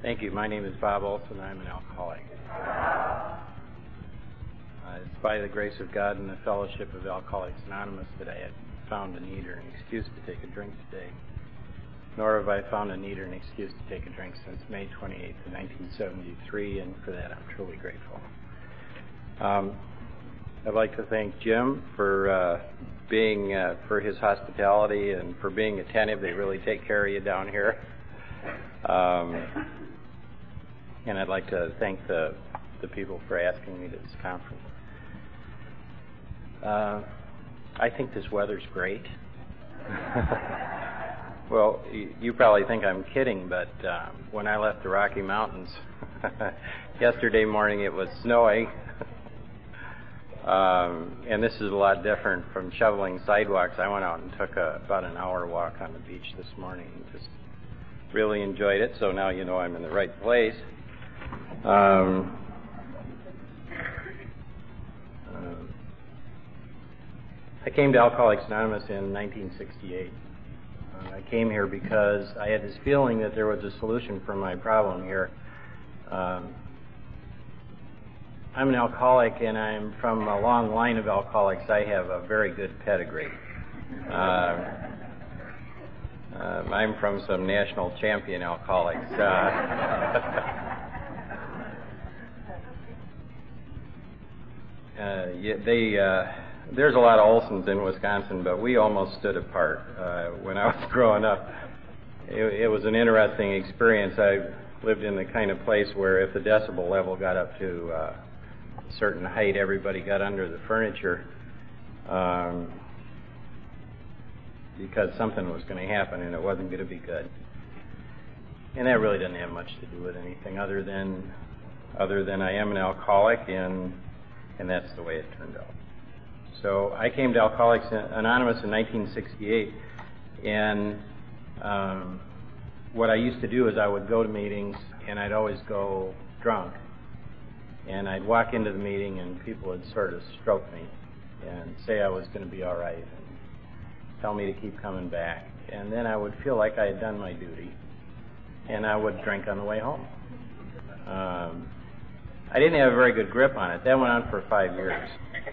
Thank you. My name is Bob Olson. I'm an alcoholic. It's by the grace of God and the fellowship of Alcoholics Anonymous that I had found a need or an excuse to take a drink today. Nor have I found a need or an excuse to take a drink since May 28th of 1973, and for that I'm truly grateful. I'd like to thank Jim for for his hospitality and for being attentive. They really take care of you down here. And I'd like to thank the people for asking me to this conference. I think this weather's great. Well, you probably think I'm kidding, but when I left the Rocky Mountains yesterday morning, it was snowing. And this is a lot different from shoveling sidewalks. I went out and took about an hour walk on the beach this morning and just really enjoyed it. So now you know I'm in the right place. I came to Alcoholics Anonymous in 1968. I came here because I had this feeling that there was a solution for my problem here. I'm an alcoholic, and I'm from a long line of alcoholics. I have a very good pedigree. I'm from some national champion alcoholics. There's a lot of Olsons in Wisconsin, but we almost stood apart when I was growing up. It was an interesting experience. I lived in the kind of place where if the decibel level got up to a certain height, everybody got under the furniture because something was going to happen and it wasn't going to be good. And that really doesn't have much to do with anything other than I am an alcoholic, and that's the way it turned out. So I came to Alcoholics Anonymous in 1968, and what I used to do is I would go to meetings, and I'd always go drunk. And I'd walk into the meeting, and people would sort of stroke me and say I was going to be all right and tell me to keep coming back. And then I would feel like I had done my duty, and I would drink on the way home. I didn't have a very good grip on it. That went on for 5 years.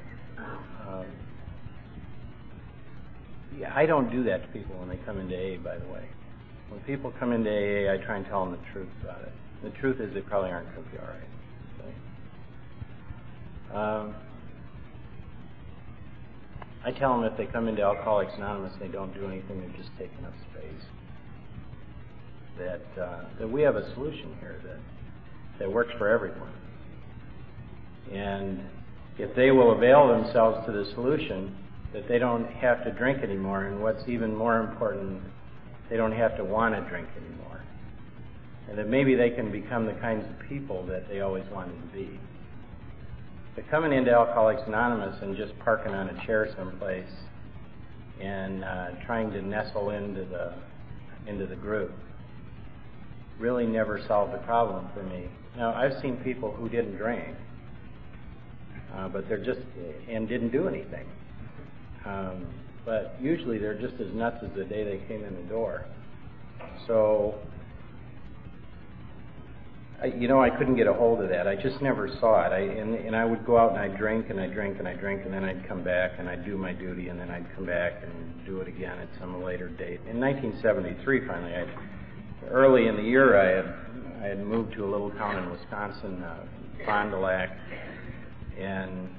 I don't do that to people when they come into AA, by the way. When people come into AA, I try and tell them the truth about it. The truth is they probably aren't going to be all right. So, I tell them if they come into Alcoholics Anonymous and they don't do anything, they're just taking up space. That we have a solution here that works for everyone. And if they will avail themselves to the solution, that they don't have to drink anymore, and what's even more important, they don't have to want to drink anymore. And that maybe they can become the kinds of people that they always wanted to be. But coming into Alcoholics Anonymous and just parking on a chair someplace and trying to nestle into the group really never solved the problem for me. Now, I've seen people who didn't drink, but they're just, and didn't do anything. But usually they're just as nuts as the day they came in the door. So, I couldn't get a hold of that. I just never saw it. And I would go out and I'd drink and I'd drink and I'd drink, and then I'd come back and I'd do my duty, and then I'd come back and do it again at some later date. In 1973, finally, early in the year, I had moved to a little town in Wisconsin, Fond du Lac, and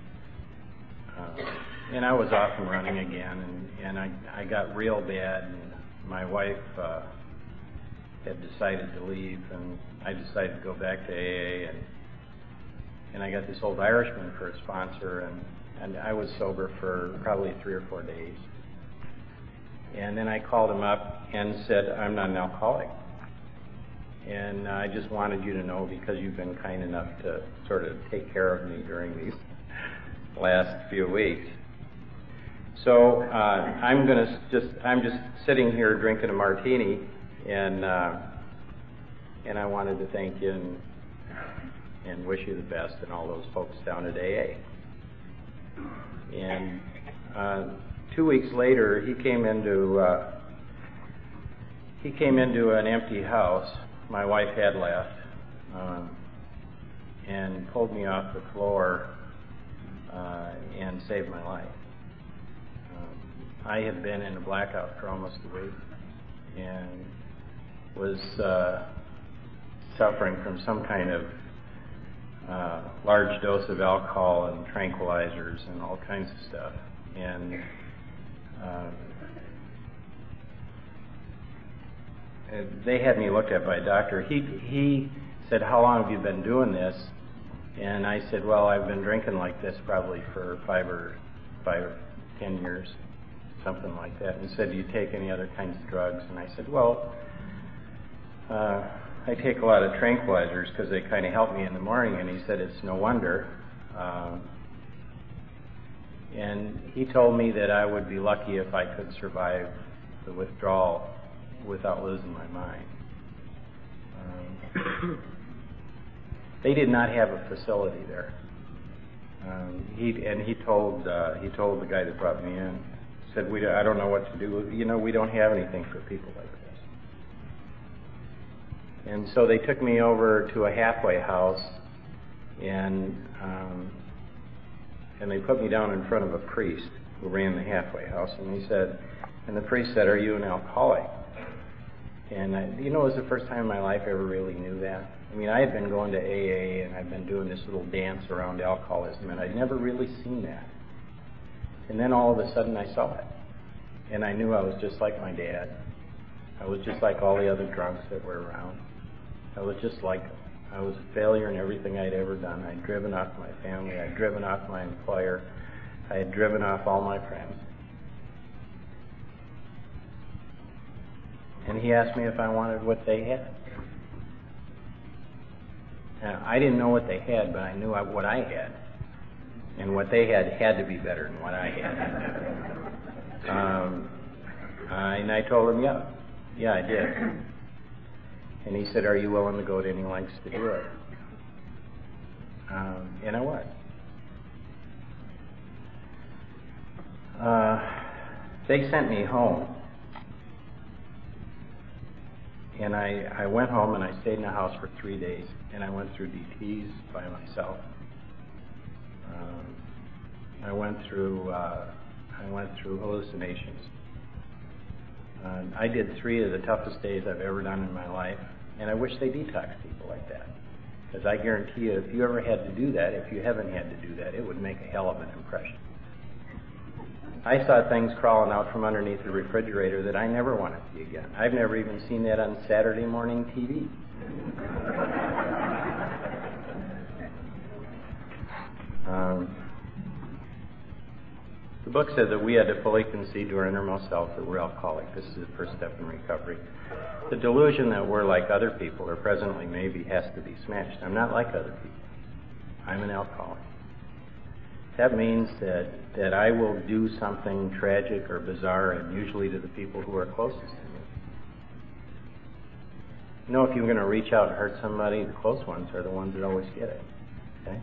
I was off and running again, and I got real bad, and my wife had decided to leave, and I decided to go back to AA, and I got this old Irishman for a sponsor, and I was sober for probably 3 or 4 days. And then I called him up and said, I'm not an alcoholic. And I just wanted you to know, because you've been kind enough to sort of take care of me during these last few weeks. So I'm just sitting here drinking a martini, and I wanted to thank you and wish you the best, and all those folks down at AA. And 2 weeks later, he came into an empty house, my wife had left and pulled me off the floor and saved my life. I had been in a blackout for almost a week and was suffering from some kind of large dose of alcohol and tranquilizers and all kinds of stuff. And they had me looked at by a doctor. He said, "How long have you been doing this?" And I said, "Well, I've been drinking like this probably for 5 or 10 years, something like that." And he said, "Do you take any other kinds of drugs?" And I said, "Well, I take a lot of tranquilizers because they kind of help me in the morning." And he said, "It's no wonder." And he told me that I would be lucky if I could survive the withdrawal without losing my mind. They did not have a facility there. He told the guy that brought me in, said, "I don't know what to do. We don't have anything for people like this." And so they took me over to a halfway house, and they put me down in front of a priest who ran the halfway house, and the priest said, "Are you an alcoholic?" And it was the first time in my life I ever really knew that. I mean, I had been going to AA, and I'd been doing this little dance around alcoholism, and I'd never really seen that. And then all of a sudden I saw it. And I knew I was just like my dad. I was just like all the other drunks that were around. I was just like them. I was a failure in everything I'd ever done. I'd driven off my family. I'd driven off my employer. I had driven off all my friends. And he asked me if I wanted what they had. Now, I didn't know what they had, but I knew what I had. And what they had to be better than what I had. And I told him, yeah, I did. And he said, "Are you willing to go to any lengths to do it?" And I was. They sent me home. And I went home and I stayed in the house for 3 days. And I went through DTs by myself. I went through hallucinations. I did 3 of the toughest days I've ever done in my life, and I wish they detox people like that. Because I guarantee you, if you ever had to do that, if you haven't had to do that, it would make a hell of an impression. I saw things crawling out from underneath the refrigerator that I never want to see again. I've never even seen that on Saturday morning TV. The book said that we had to fully concede to our innermost self that we're alcoholic. This is the first step in recovery. The delusion that we're like other people, or presently maybe, has to be smashed. I'm not like other people. I'm an alcoholic. That means that I will do something tragic or bizarre, and usually to the people who are closest to me. If you're going to reach out and hurt somebody, the close ones are the ones that always get it. Okay?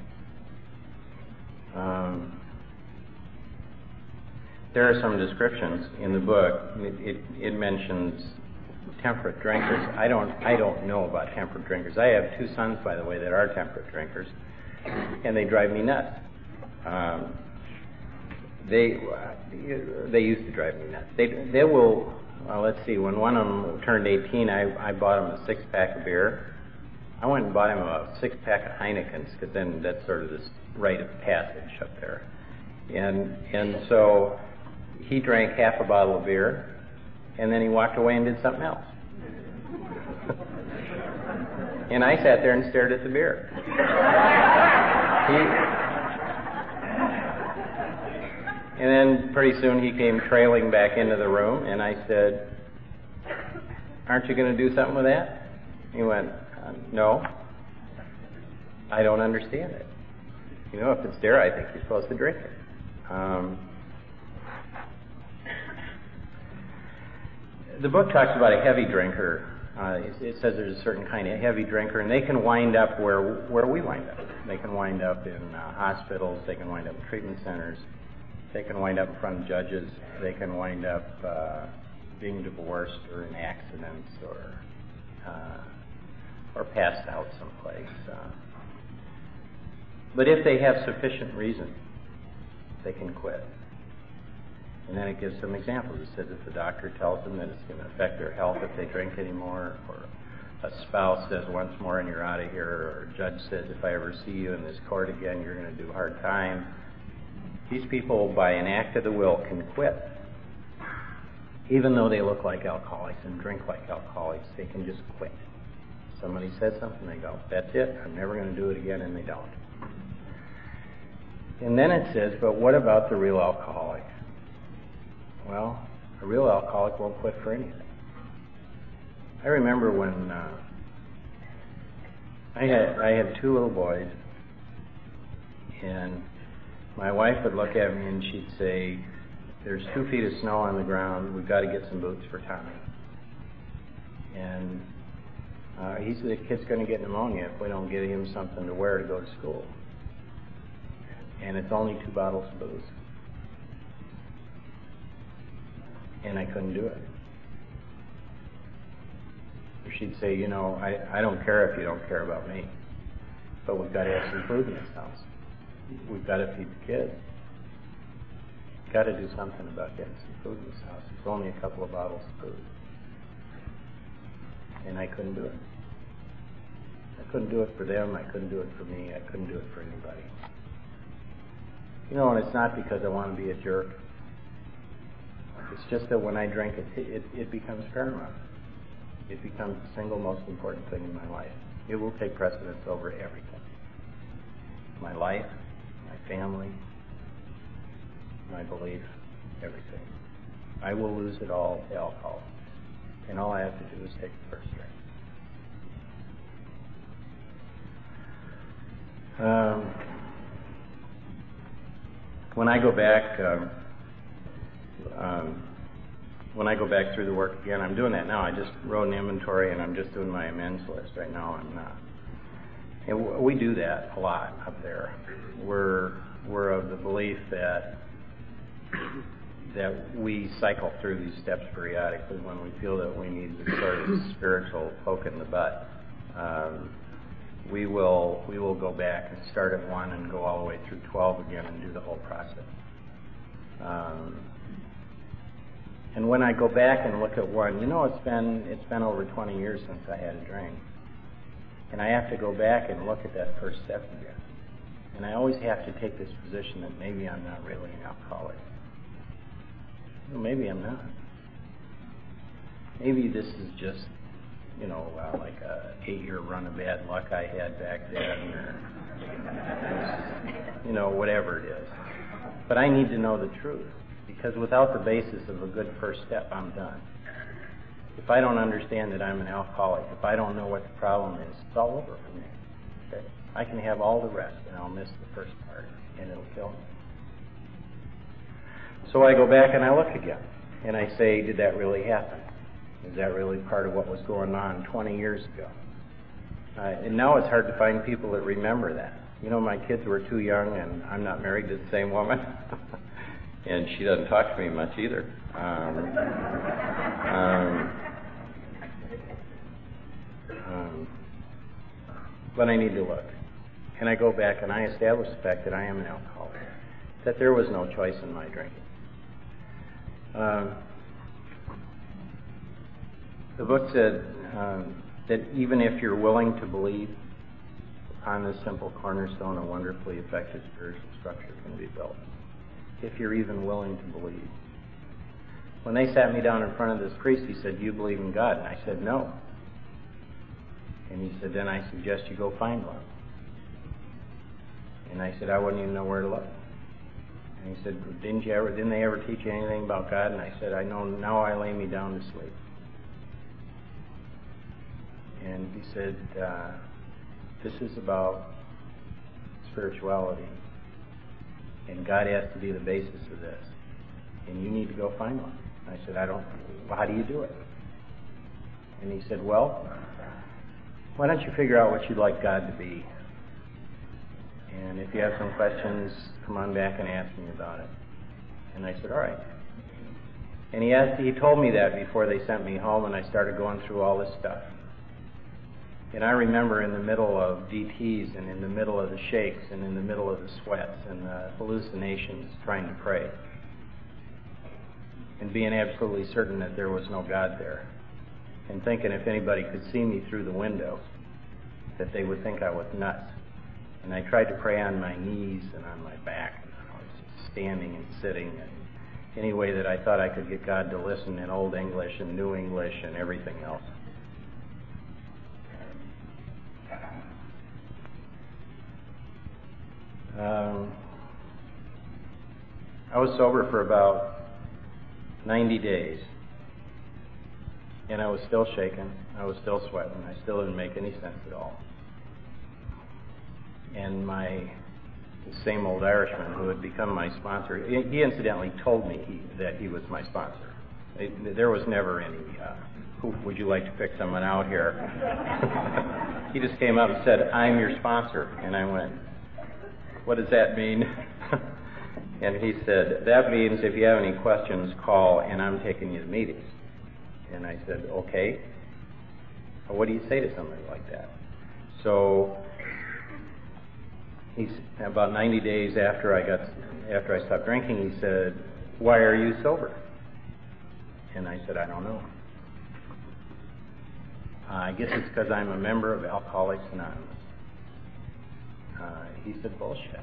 There are some descriptions in the book. It mentions temperate drinkers. I don't know about temperate drinkers. I have 2 sons, by the way, that are temperate drinkers, and they drive me nuts. They used to drive me nuts. They will. Let's see. When one of them turned 18, I bought him a 6-pack of beer. I went and bought him a 6-pack of Heinekens, because then that's sort of this rite of passage up there. And so he drank half a bottle of beer, and then he walked away and did something else. And I sat there and stared at the beer. And then pretty soon he came trailing back into the room, and I said, "Aren't you going to do something with that?" He went, "No. I don't understand it. If it's there, I think you're supposed to drink it." The book talks about a heavy drinker. It says there's a certain kind of heavy drinker, and they can wind up where we wind up. They can wind up in hospitals. They can wind up in treatment centers. They can wind up in front of judges. They can wind up being divorced or in accidents or or passed out someplace. But if they have sufficient reason, they can quit. And then it gives some examples. It says if the doctor tells them that it's going to affect their health if they drink anymore, or a spouse says once more and you're out of here, or a judge says if I ever see you in this court again, you're going to do hard time. These people, by an act of the will, can quit. Even though they look like alcoholics and drink like alcoholics, they can just quit. Somebody says something, they go, that's it, I'm never going to do it again, and they don't. And then it says, but what about the real alcoholic? Well, a real alcoholic won't quit for anything. I remember when I had two little boys, and my wife would look at me and she'd say, there's 2 feet of snow on the ground, we've got to get some boots for Tommy. And the kid's going to get pneumonia if we don't get him something to wear to go to school. And it's only 2 bottles of booze. And I couldn't do it. Or she'd say, I don't care if you don't care about me, but we've got to have some food in this house. We've got to feed the kids. We've got to do something about getting some food in this house. It's only a couple of bottles of food. And I couldn't do it. I couldn't do it for them. I couldn't do it for me. I couldn't do it for anybody. And it's not because I want to be a jerk. It's just that when I drink, it becomes paramount. It becomes the single most important thing in my life. It will take precedence over everything. My life, my family, my belief, everything. I will lose it all to alcohol. And all I have to do is take the first drink. When I go back through the work again, I'm doing that now. I just wrote an inventory, and I'm just doing my amends list right now. And we do that a lot up there. We're of the belief that we cycle through these steps periodically when we feel that we need the sort of spiritual poke in the butt. We will go back and start at 1 and go all the way through 12 again and do the whole process. And when I go back and look at 1, it's been over 20 years since I had a drink. And I have to go back and look at that first step again. And I always have to take this position that maybe I'm not really an alcoholic. Maybe I'm not. Maybe this is just, like a 8-year run of bad luck I had back then, or, whatever it is. But I need to know the truth, because without the basis of a good first step, I'm done. If I don't understand that I'm an alcoholic, if I don't know what the problem is, it's all over for me. Okay? I can have all the rest, and I'll miss the first part, and it'll kill me. So I go back and I look again, and I say, did that really happen? Is that really part of what was going on 20 years ago? And now it's hard to find people that remember that. My kids were too young, and I'm not married to the same woman. And she doesn't talk to me much either. But I need to look. And I go back and I establish the fact that I am an alcoholic, that there was no choice in my drinking. The book said that even if you're willing to believe, upon this simple cornerstone, a wonderfully effective spiritual structure can be built. If you're even willing to believe. When they sat me down in front of this priest, he said, do you believe in God? And I said, no. And he said, then I suggest you go find one. And I said, I wouldn't even know where to look. And he said, didn't they ever teach you anything about God? And I said, I know, now I lay me down to sleep. And he said, this is about spirituality. And God has to be the basis of this. And you need to go find one. I said, how do you do it? And he said, well, why don't you figure out what you'd like God to be? And if you have some questions, come on back and ask me about it. And I said, all right. And he told me that before they sent me home, and I started going through all this stuff. And I remember in the middle of DTs and in the middle of the shakes and in the middle of the sweats and the hallucinations trying to pray and being absolutely certain that there was no God there and thinking if anybody could see me through the window that they would think I was nuts. And I tried to pray on my knees and on my back. And I was just standing and sitting and any way that I thought I could get God to listen in Old English and New English and everything else. I was sober for about 90 days, and I was still shaking, I was still sweating, I still didn't make any sense at all. And the same old Irishman who had become my sponsor, he incidentally told me that he was my sponsor. There was never any, would you like to pick someone out here? He just came up and said, I'm your sponsor. And I went, what does that mean? And he said, that means if you have any questions, call, and I'm taking you to meetings. And I said, okay. Well, what do you say to somebody like that? So he's about 90 days after I stopped drinking, he said, why are you sober? And I said, I don't know. I guess it's because I'm a member of Alcoholics Anonymous. He said, bullshit.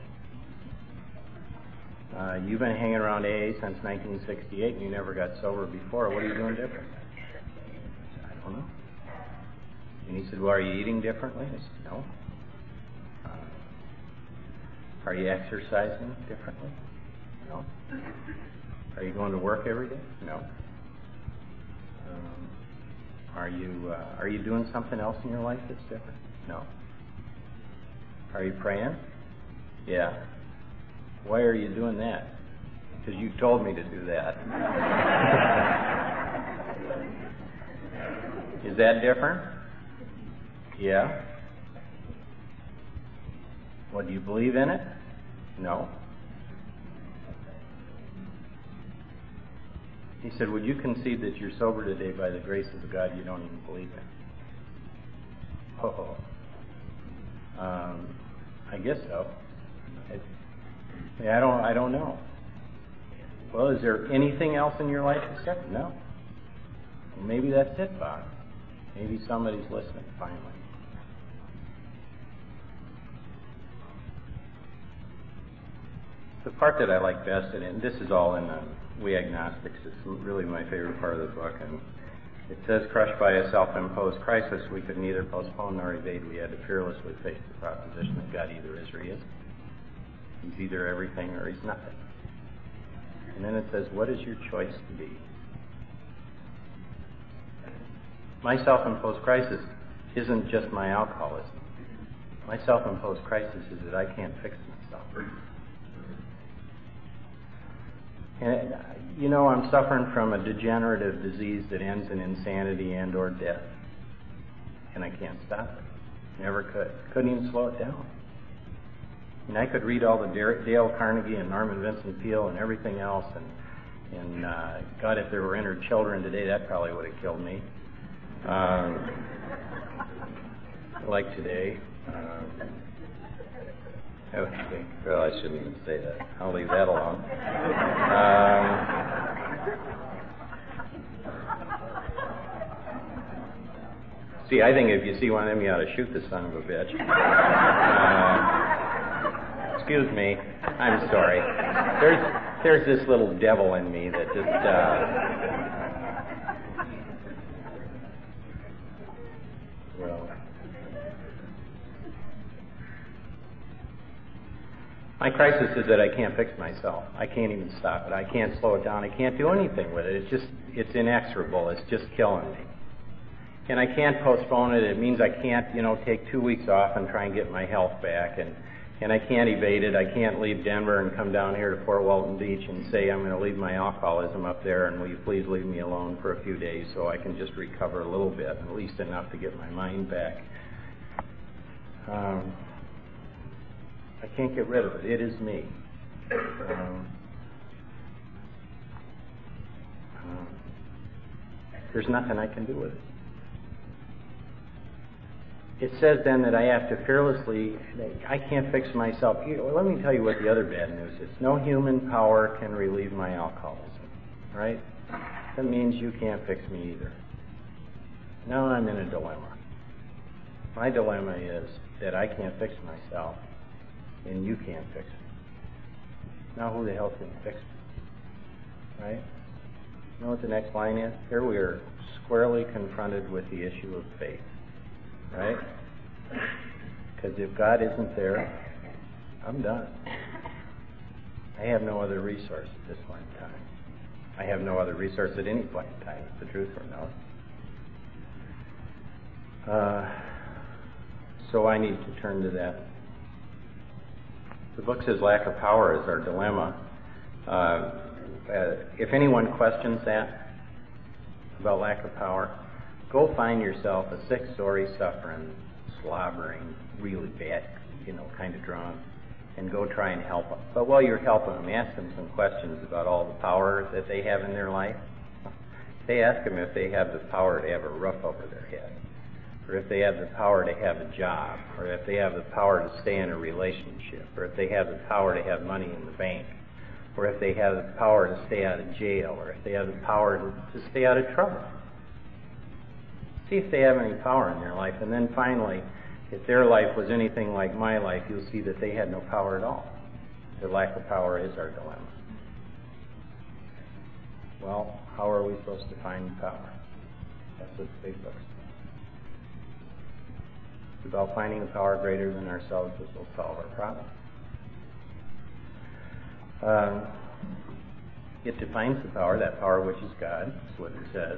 You've been hanging around AA since 1968 and you never got sober before. What are you doing different? I said, I don't know. And he said, well, are you eating differently? I said, no. Are you exercising differently? No. Are you going to work every day? No. Are you doing something else in your life that's different? No. Are you praying? Yeah. Why are you doing that? Because you told me to do that. Is that different? Yeah. Well, do you believe in it? No. He said, would you concede that you're sober today by the grace of the God you don't even believe in? Oh. I guess so. I don't know. Well, is there anything else in your life except no? Well, maybe that's it, Bob. Maybe somebody's listening finally. The part that I like best, and this is all in We Agnostics, it's really my favorite part of the book, and it says, crushed by a self-imposed crisis, we could neither postpone nor evade. We had to fearlessly face the proposition that God either is or he isn't. He's either everything or he's nothing. And then it says, what is your choice to be? My self-imposed crisis isn't just my alcoholism. My self-imposed crisis is that I can't fix myself. And, I'm suffering from a degenerative disease that ends in insanity and or death. And I can't stop it. Never could. Couldn't even slow it down. And I could read all the Dale Carnegie and Norman Vincent Peale and everything else, and God, if there were inner children today, that probably would have killed me. Like today. Okay. Well, I shouldn't even say that. I'll leave that alone. See, I think if you see one of them, you ought to shoot the son of a bitch. Excuse me. I'm sorry. There's this little devil in me that just... well... My crisis is that I can't fix myself. I can't even stop it. I can't slow it down. I can't do anything with it. It's inexorable. It's just killing me. And I can't postpone it. It means I can't, take 2 weeks off and try and get my health back. And I can't evade it. I can't leave Denver and come down here to Fort Walton Beach and say I'm going to leave my alcoholism up there and will you please leave me alone for a few days so I can just recover a little bit, at least enough to get my mind back. I can't get rid of it. It is me. There's nothing I can do with it. it says then that I have to fearlessly, I can't fix myself. Well, let me tell you what the other bad news is. No human power can relieve my alcoholism, right? That means you can't fix me either. Now I'm in a dilemma. My dilemma is that I can't fix myself, and you can't fix me. Now who the hell can fix me? Right? You know what the next line is? Here we are squarely confronted with the issue of faith. Right? Because if God isn't there, I'm done. I have no other resource at this point in time. I have no other resource at any point in time, if the truth were known. So I need to turn to that. The book says lack of power is our dilemma. If anyone questions that, about lack of power, go find yourself a sick-story, suffering, slobbering, really bad, kind of drunk, and go try and help them. But while you're helping them, ask them some questions about all the power that they have in their life. They ask them if they have the power to have a roof over their head, or if they have the power to have a job, or if they have the power to stay in a relationship, or if they have the power to have money in the bank, or if they have the power to stay out of jail, or if they have the power to stay out of trouble. See if they have any power in their life. And then finally, if their life was anything like my life, you'll see that they had no power at all. Their lack of power is our dilemma. Well, how are we supposed to find power? That's what the big book's about. It's about finding a power greater than ourselves that will solve our problem. It defines the power, that power which is God. That's what it says.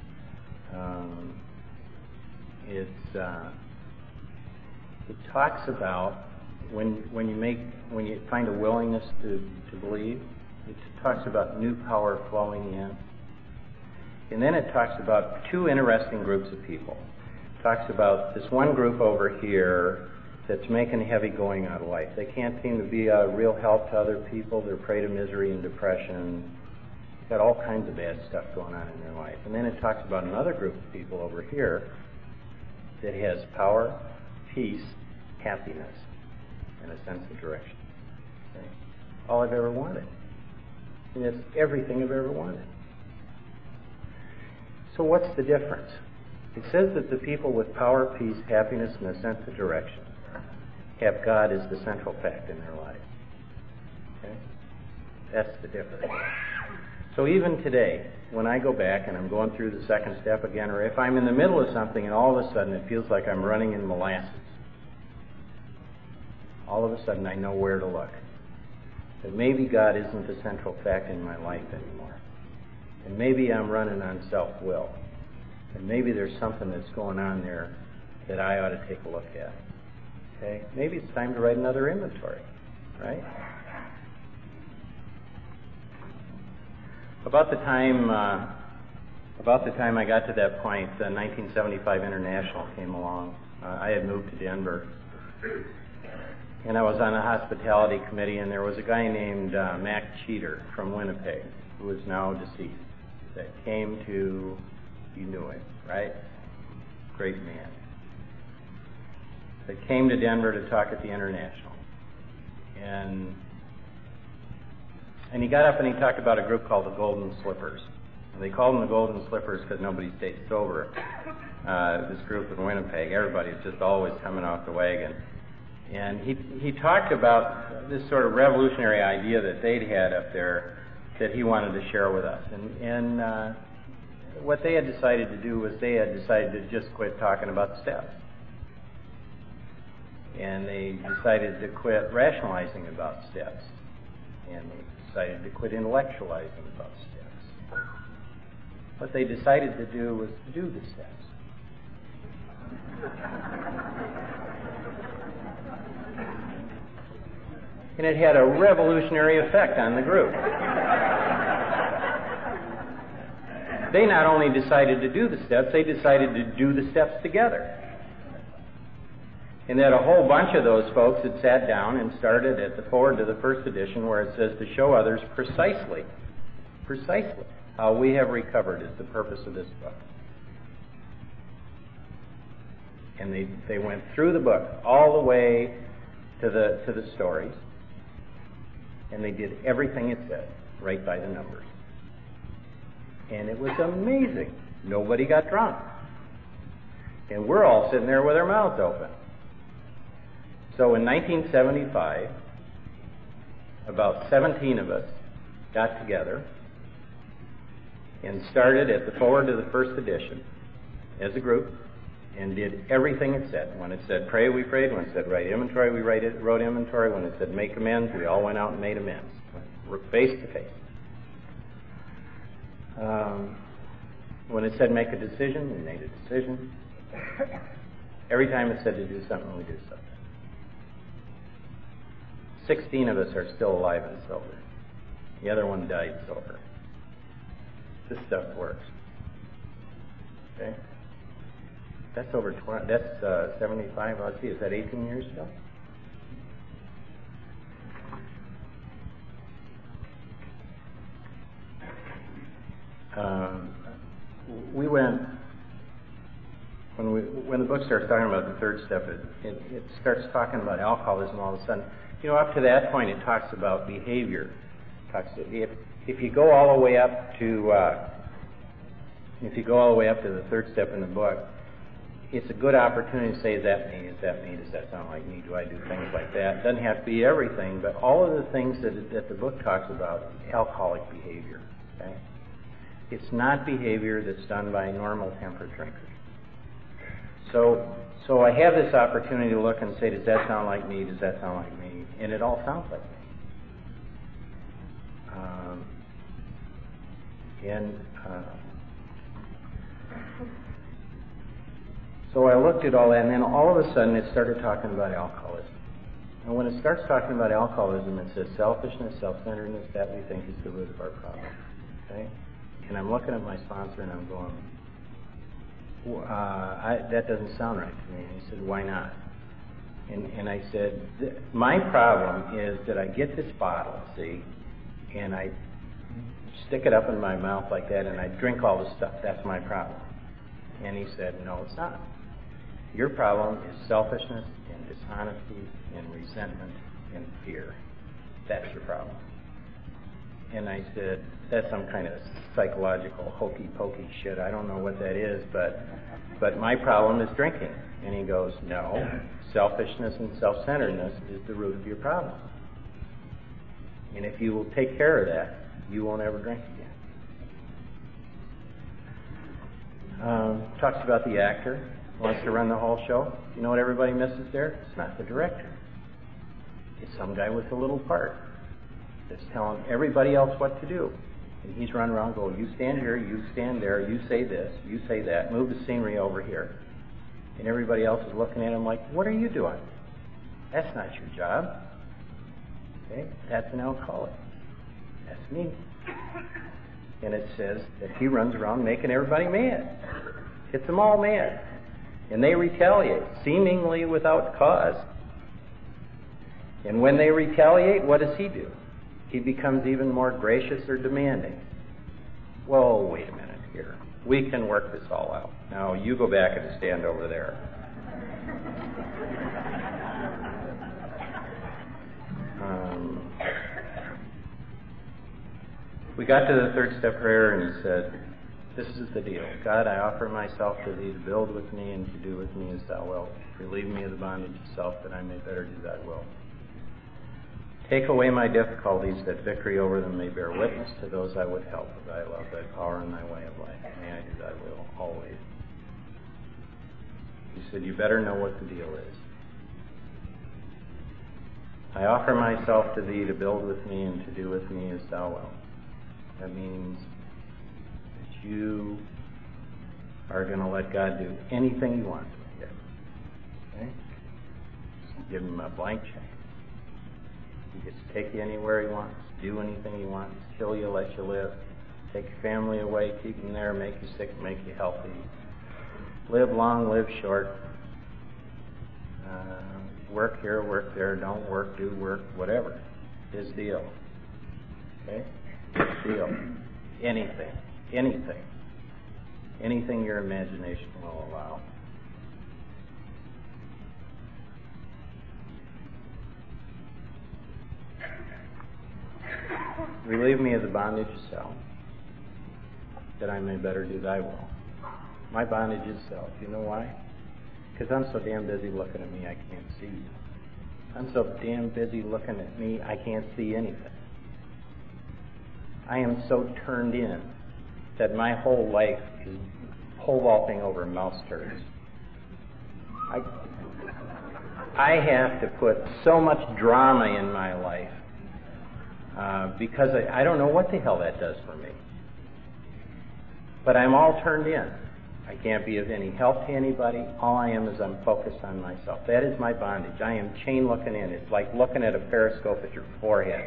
It talks about when you find a willingness to believe. It talks about new power flowing in, and then it talks about two interesting groups of people. It talks about this one group over here that's making heavy going out of life. They can't seem to be a real help to other people. They're prey to misery and depression. They've got all kinds of bad stuff going on in their life. And then it talks about another group of people over here that has power, peace, happiness, and a sense of direction. Okay? All I've ever wanted. And it's everything I've ever wanted. So what's the difference? It says that the people with power, peace, happiness, and a sense of direction have God as the central fact in their life. Okay? That's the difference. So even today, when I go back and I'm going through the second step again, or if I'm in the middle of something and all of a sudden it feels like I'm running in molasses, all of a sudden I know where to look. That maybe God isn't the central fact in my life anymore. And maybe I'm running on self-will. And maybe there's something that's going on there that I ought to take a look at. Okay? Maybe it's time to write another inventory, right? About the time I got to that point, the 1975 International came along. I had moved to Denver, and I was on the hospitality committee, and there was a guy named Mac Cheater from Winnipeg, who is now deceased, that came to, you knew him, right? Great man. That came to Denver to talk at the International. And he got up and he talked about a group called the Golden Slippers. And they called them the Golden Slippers because nobody stayed sober. This group in Winnipeg, everybody's just always coming off the wagon. And he talked about this sort of revolutionary idea that they'd had up there that he wanted to share with us. And what they had decided to do was they had decided to just quit talking about steps. And they decided to quit rationalizing about steps. And they decided to quit intellectualizing about steps. What they decided to do was to do the steps. And it had a revolutionary effect on the group. They not only decided to do the steps, they decided to do the steps together. And that a whole bunch of those folks had sat down and started at the forward to the first edition where it says to show others precisely how we have recovered is the purpose of this book. And they went through the book all the way to the stories, and they did everything it said, right by the numbers. And it was amazing. Nobody got drunk. And we're all sitting there with our mouths open. So in 1975, about 17 of us got together and started at the forward of the first edition as a group and did everything it said. When it said pray, we prayed. When it said write inventory, we wrote inventory. When it said make amends, we all went out and made amends. We're face to face. When it said make a decision, we made a decision. Every time it said to do something, we do something. 16 of us are still alive and sober. The other one died sober. This stuff works. Okay? That's over 20. That's 75. Let's see. Is that 18 years ago? We went when the book starts talking about the third step. It starts talking about alcoholism all of a sudden. Up to that point, it talks about behavior. If you go all the way up to the third step in the book, it's a good opportunity to say, is that me? Is that me? Does that sound like me? Do I do things like that? It doesn't have to be everything, but all of the things that the book talks about, alcoholic behavior. Okay? It's not behavior that's done by normal temperate drinkers. So I have this opportunity to look and say, does that sound like me? Does that sound like me? And it all sounds like me. So I looked at all that, and then all of a sudden it started talking about alcoholism. And when it starts talking about alcoholism, it says selfishness, self-centeredness, that we think is the root of our problem. Okay? And I'm looking at my sponsor and I'm going, that doesn't sound right to me. And he said, why not? And I said, my problem is that I get this bottle, see, and I stick it up in my mouth like that and I drink all the stuff. That's my problem. And he said, no, it's not. Your problem is selfishness and dishonesty and resentment and fear. That's your problem. And I said, that's some kind of psychological hokey-pokey shit. I don't know what that is, but my problem is drinking. And he goes, no, selfishness and self-centeredness is the root of your problem. And if you will take care of that, you won't ever drink again. Talks about the actor who wants to run the whole show. You know what everybody misses there? It's not the director. It's some guy with a little part that's telling everybody else what to do. And he's running around going, you stand here, you stand there, you say this, you say that, move the scenery over here. And everybody else is looking at him like, what are you doing? That's not your job. Okay? That's an alcoholic. That's me. And it says that he runs around making everybody mad. Gets them all mad. And they retaliate, seemingly without cause. And when they retaliate, what does he do? He becomes even more gracious or demanding. Whoa, wait a minute here. We can work this all out. Now, you go back and stand over there. We got to the third step prayer, and he said, this is the deal. God, I offer myself to thee to build with me and to do with me as thou wilt. Relieve me of the bondage of self that I may better do thy will. Take away my difficulties, that victory over them may bear witness to those I would help of thy love, thy power, and thy way of life. May I do thy will always. He said, you better know what the deal is. I offer myself to thee to build with me and to do with me as thou wilt. That means that you are going to let God do anything he wants with you. Okay? Just give him a blank check. He gets to take you anywhere he wants, do anything he wants, kill you, let you live, take your family away, keep them there, make you sick, make you healthy, live long, live short, work here, work there, don't work, do work, whatever. His deal. Okay? His deal. Anything your imagination will allow. Relieve me of the bondage of self, that I may better do thy will. My bondage is self. You know why? Because I'm so damn busy looking at me, I can't see you. I'm so damn busy looking at me, I can't see anything. I am so turned in that my whole life is pole vaulting over mouse turds. I have to put so much drama in my life because I don't know what the hell that does for me. But I'm all turned in. I can't be of any help to anybody. All I am is I'm focused on myself. That is my bondage. I am chain looking in. It's like looking at a periscope at your forehead.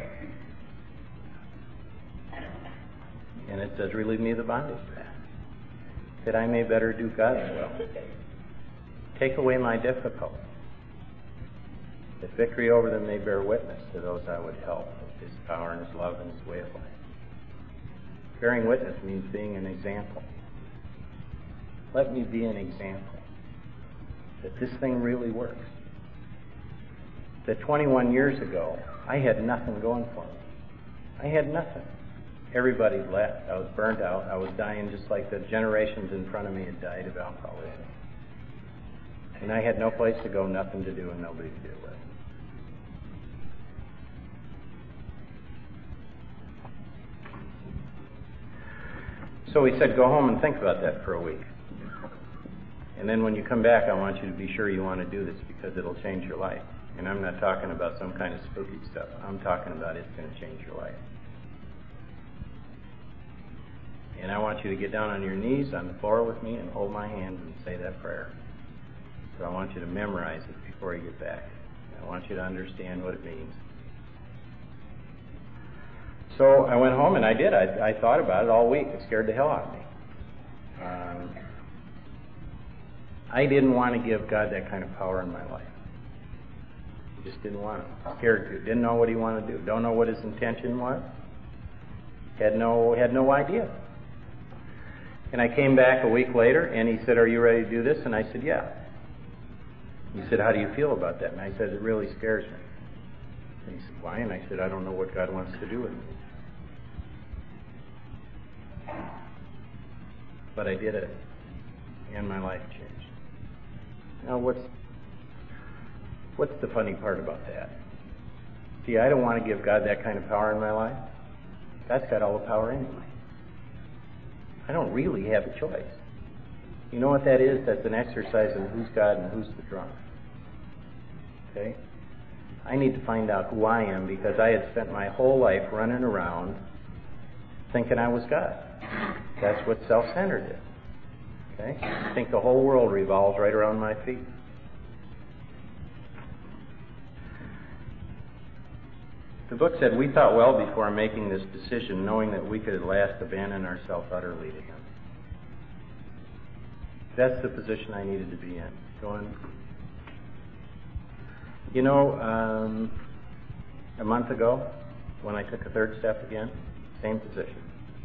And it says, relieve me of the bondage of that I may better do God's will. Take away my difficulty, that victory over them may bear witness to those I would help with His power and His love and His way of life. Bearing witness means being an example. Let me be an example that this thing really works. That 21 years ago, I had nothing going for me. I had nothing. Everybody left. I was burnt out. I was dying just like the generations in front of me had died of alcoholism. And I had no place to go, nothing to do, and nobody to do it with. So he said, go home and think about that for a week. And then when you come back, I want you to be sure you want to do this because it'll change your life. And I'm not talking about some kind of spooky stuff. I'm talking about it's going to change your life. And I want you to get down on your knees on the floor with me and hold my hand and say that prayer. So I want you to memorize it before you get back. I want you to understand what it means. So I went home and I did. I thought about it all week. It scared the hell out of me. I didn't want to give God that kind of power in my life. I just didn't want to. Scared to. Didn't know what He wanted to do. Don't know what His intention was. Had no idea. And I came back a week later and He said, are you ready to do this? And I said, yeah. He said, how do you feel about that? And I said, it really scares me. And he said, why? And I said, I don't know what God wants to do with me. But I did it, and my life changed. Now, what's the funny part about that? See, I don't want to give God that kind of power in my life. God's got all the power anyway. I don't really have a choice. You know what that is? That's an exercise in who's God and who's the drunk. Okay? I need to find out who I am because I had spent my whole life running around thinking I was God. That's what self-centered is. Okay? I think the whole world revolves right around my feet. The book said, we thought well before making this decision, knowing that we could at last abandon ourselves utterly to Him. That's the position I needed to be in. Going, you know, a month ago, when I took a third step again, same position.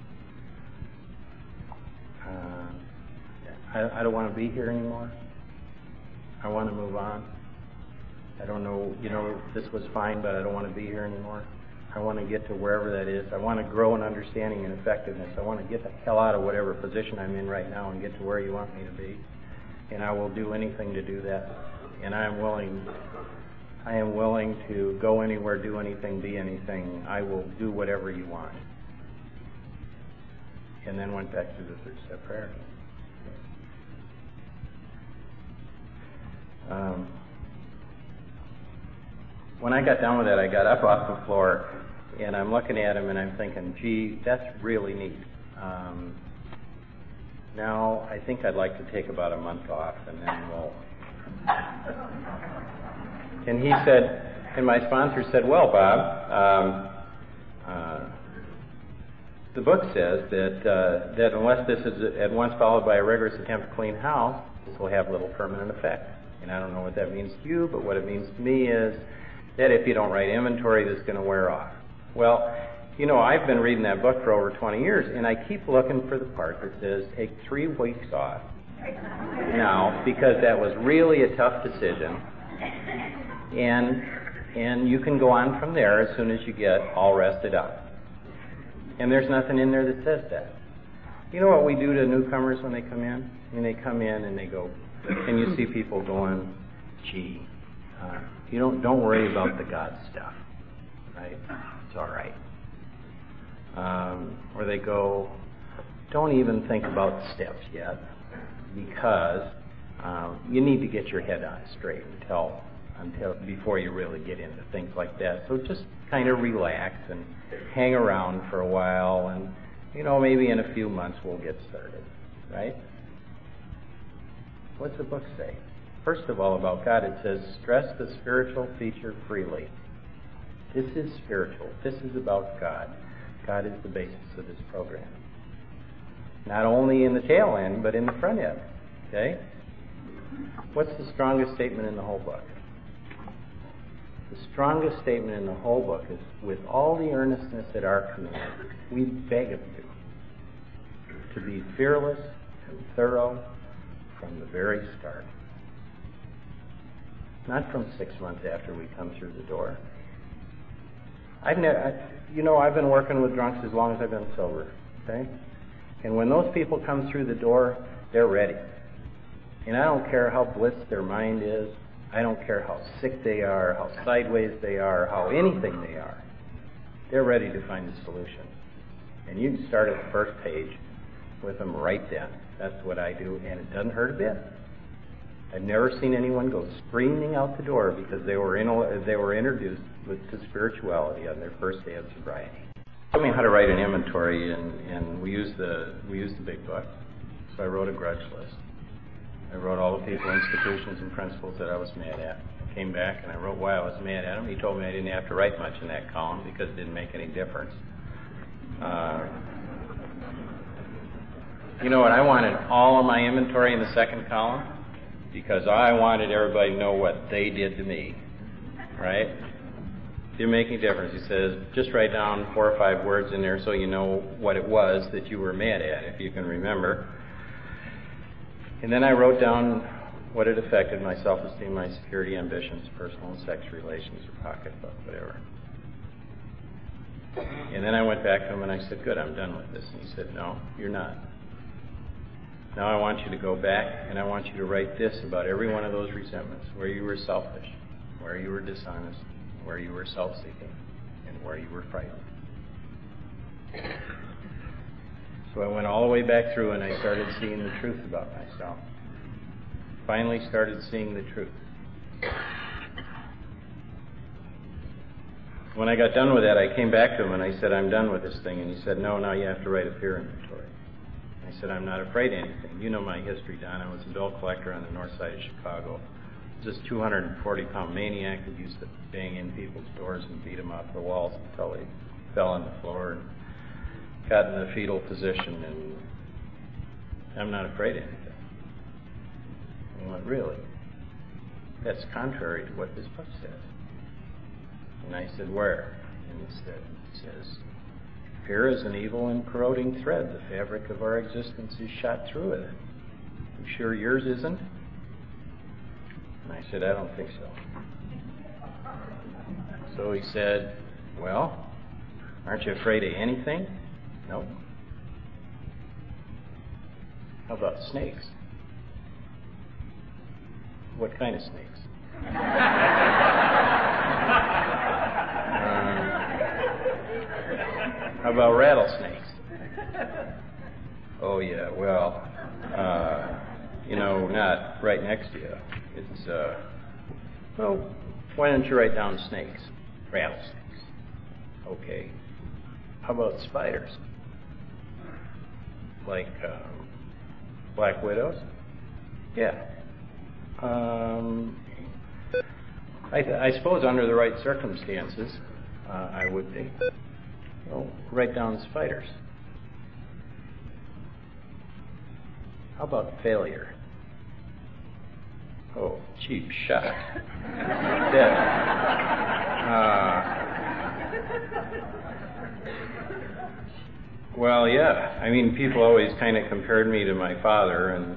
I don't want to be here anymore. I want to move on. I don't know, this was fine, but I don't want to be here anymore. I want to get to wherever that is. I want to grow in understanding and effectiveness. I want to get the hell out of whatever position I'm in right now and get to where you want me to be. And I will do anything to do that. And I am willing to go anywhere, do anything, be anything. I will do whatever you want. And then went back to the third step prayer. When I got done with that, I got up off the floor, and I'm looking at him, and I'm thinking, gee, that's really neat. Now, I think I'd like to take about a month off, and then we'll... And he said, and my sponsor said, well, Bob, the book says that unless this is at once followed by a rigorous attempt to clean house, this will have little permanent effect. And I don't know what that means to you, but what it means to me is that if you don't write inventory, this is going to wear off. Well, I've been reading that book for over 20 years, and I keep looking for the part that says take 3 weeks off now, because that was really a tough decision. And you can go on from there as soon as you get all rested up. And there's nothing in there that says that. You know what we do to newcomers when they come in? I mean, they come in and they go, and you see people going, gee, you don't worry about the God stuff, right? It's all right. Or they go, don't even think about steps yet, because you need to get your head on straight until before you really get into things like that. So just kind of relax and hang around for a while, and maybe in a few months we'll get started, right? What's the book say? First of all, about God, it says, stress the spiritual feature freely. This is spiritual. This is about God. God is the basis of this program. Not only in the tail end, but in the front end. Okay? What's the strongest statement in the whole book? The strongest statement in the whole book is, with all the earnestness at our command, we beg of you to be fearless and thorough from the very start. Not from 6 months after we come through the door. I've been working with drunks as long as I've been sober. Okay? And when those people come through the door, they're ready. And I don't care how blitzed their mind is. I don't care how sick they are, how sideways they are, how anything they are. They're ready to find a solution. And you can start at the first page with them right then. That's what I do, and it doesn't hurt a bit. I've never seen anyone go screaming out the door because they were introduced to spirituality on their first day of sobriety. They told me how to write an inventory, and we used the big book. So I wrote a grudge list. I wrote all the people, institutions, and principles that I was mad at. I came back and I wrote why I was mad at them. He told me I didn't have to write much in that column because it didn't make any difference. You know what? I wanted all of my inventory in the second column because I wanted everybody to know what they did to me. Right? Didn't make any difference. He says, just write down 4 or 5 words in there so you know what it was that you were mad at, if you can remember. And then I wrote down what had affected my self-esteem, my security, ambitions, personal and sex relations, or pocketbook, whatever. And then I went back to him and I said, good, I'm done with this. And he said, no, you're not. Now I want you to go back and I want you to write this about every one of those resentments, where you were selfish, where you were dishonest, where you were self-seeking, and where you were frightened. So I went all the way back through and I started seeing the truth about myself. Finally started seeing the truth. When I got done with that, I came back to him and I said, I'm done with this thing. And he said, no, now you have to write a fear inventory. I said, I'm not afraid of anything. You know my history, Don. I was a bill collector on the north side of Chicago. I was this 240-pound maniac that used to bang in people's doors and beat them off the walls until they fell on the floor and got in the fetal position, and I'm not afraid of anything. And he went, really? That's contrary to what this book says. And I said, where? And he says, fear is an evil and corroding thread. The fabric of our existence is shot through with it. You sure yours isn't? And I said, I don't think so. So he said, well, aren't you afraid of anything? No. How about snakes? What kind of snakes? How about rattlesnakes? Oh, yeah, well, not right next to you. It's, well, why don't you write down snakes? Rattlesnakes. Okay. How about spiders? Like black widows? Yeah. I suppose under the right circumstances, I would be. Well, write down spiders. How about failure? Oh, cheap shot. Dead. Well, yeah. I mean, people always kind of compared me to my father and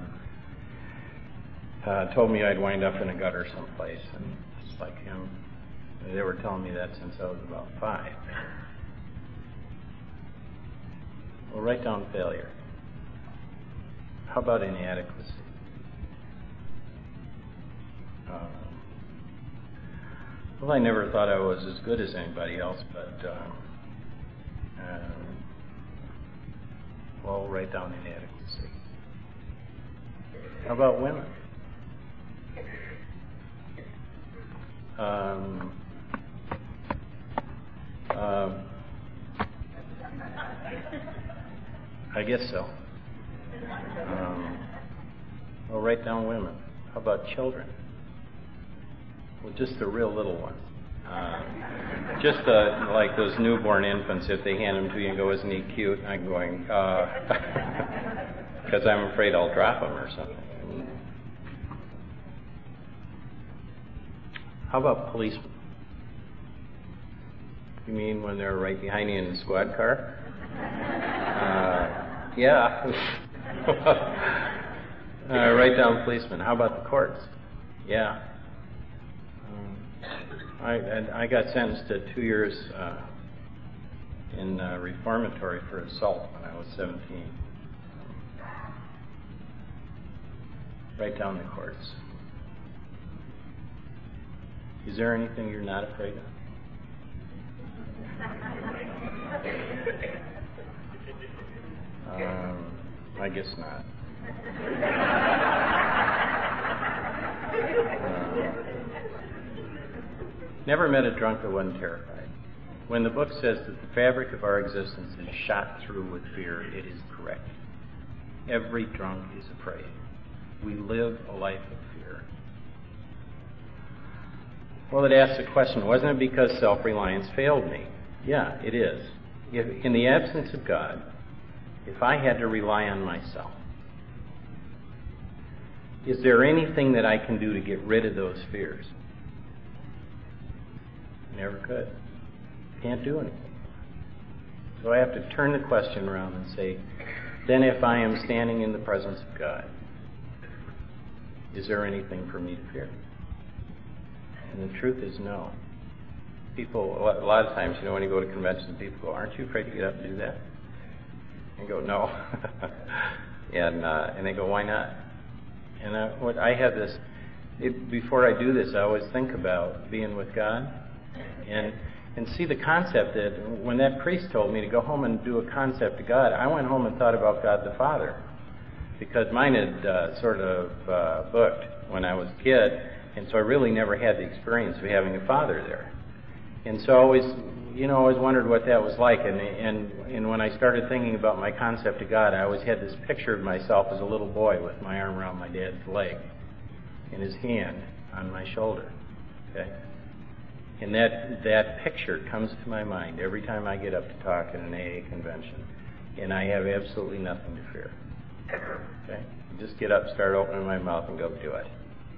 told me I'd wind up in a gutter someplace, and just like him. They were telling me that since I was about 5. Well, write down failure. How about inadequacy? Well, I never thought I was as good as anybody else, but well, write down inadequacy. How about women? I guess so. Well, write down women. How about children? Well, just the real little ones. Just like those newborn infants, if they hand them to you and go, isn't he cute? I'm going, because I'm afraid I'll drop him or something. How about policemen? You mean when they're right behind you in the squad car? Yeah. Write down policemen. How about the courts? Yeah. I got sentenced to 2 years in reformatory for assault when I was 17. Write down the courts. Is there anything you're not afraid of? I guess not. Never met a drunk that wasn't terrified. When the book says that the fabric of our existence is shot through with fear, it is correct. Every drunk is afraid. We live a life of fear. Well, it asks the question, wasn't it because self-reliance failed me? Yeah, it is. If, in the absence of God, if I had to rely on myself, is there anything that I can do to get rid of those fears? Never could. Can't do anything. So I have to turn the question around and say, then if I am standing in the presence of God, is there anything for me to fear? And the truth is no. People, a lot of times, when you go to conventions, people go, aren't you afraid to get up and do that? And go, no. and they go, why not? And I have this, before I do this, I always think about being with God and see the concept that when that priest told me to go home and do a concept of God, I went home and thought about God the Father. Because mine had sort of booked when I was a kid, and so I really never had the experience of having a father there. And so I always wondered what that was like. And when I started thinking about my concept of God, I always had this picture of myself as a little boy with my arm around my dad's leg and his hand on my shoulder. Okay? And that picture comes to my mind every time I get up to talk at an AA convention. And I have absolutely nothing to fear. Okay? Just get up, start opening my mouth, and go do it.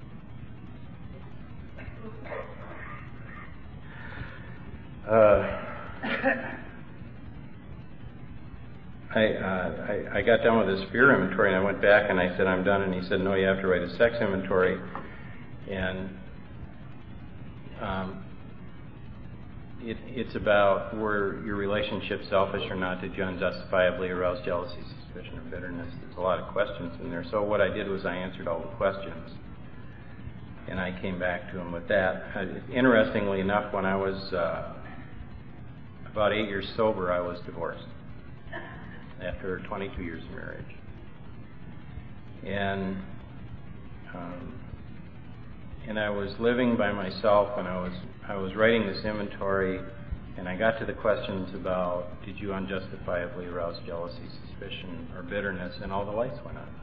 I got done with this fear inventory, and I went back and I said, I'm done. And he said, no, you have to write a sex inventory. And it's about were your relationships selfish or not? Did you unjustifiably arouse jealousy, suspicion, or bitterness? There's a lot of questions in there. So what I did was I answered all the questions. And I came back to him with that. Interestingly enough, when I was about 8 years sober, I was divorced after 22 years of marriage. And I was living by myself, and I was writing this inventory, and I got to the questions about did you unjustifiably arouse jealousy, suspicion, or bitterness, and all the lights went on.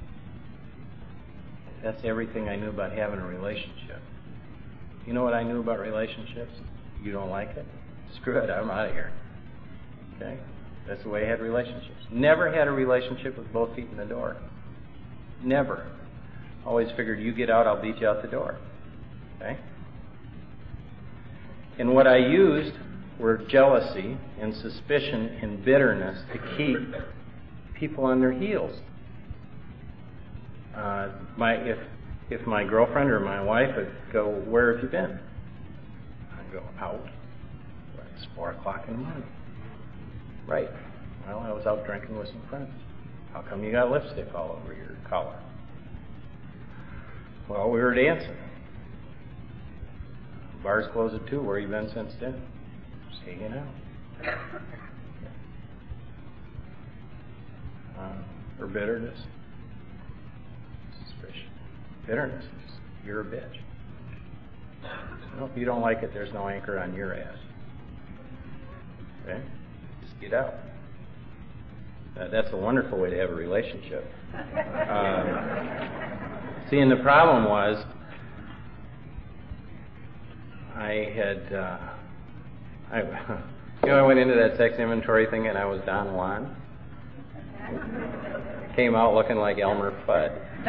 That's everything I knew about having a relationship. You know what I knew about relationships? You don't like it? Screw it, I'm out of here. Okay? That's the way I had relationships. Never had a relationship with both feet in the door. Never. Always figured, you get out, I'll beat you out the door. Okay? And what I used were jealousy and suspicion and bitterness to keep people on their heels. If my girlfriend or my wife would go, where have you been? I'd go, out. It's 4 o'clock in the morning. Right. Well, I was out drinking with some friends. How come you got lipstick all over your collar? Well, we were dancing. Bars closed at 2. Where you been since then? Just hanging out. Or bitterness. Suspicion. Bitterness. You're a bitch. Well, if you don't like it, there's no anchor on your ass. Okay? Just get out. That's a wonderful way to have a relationship. See, and the problem was, I went into that sex inventory thing and I was Don Juan. Came out looking like Elmer Fudd.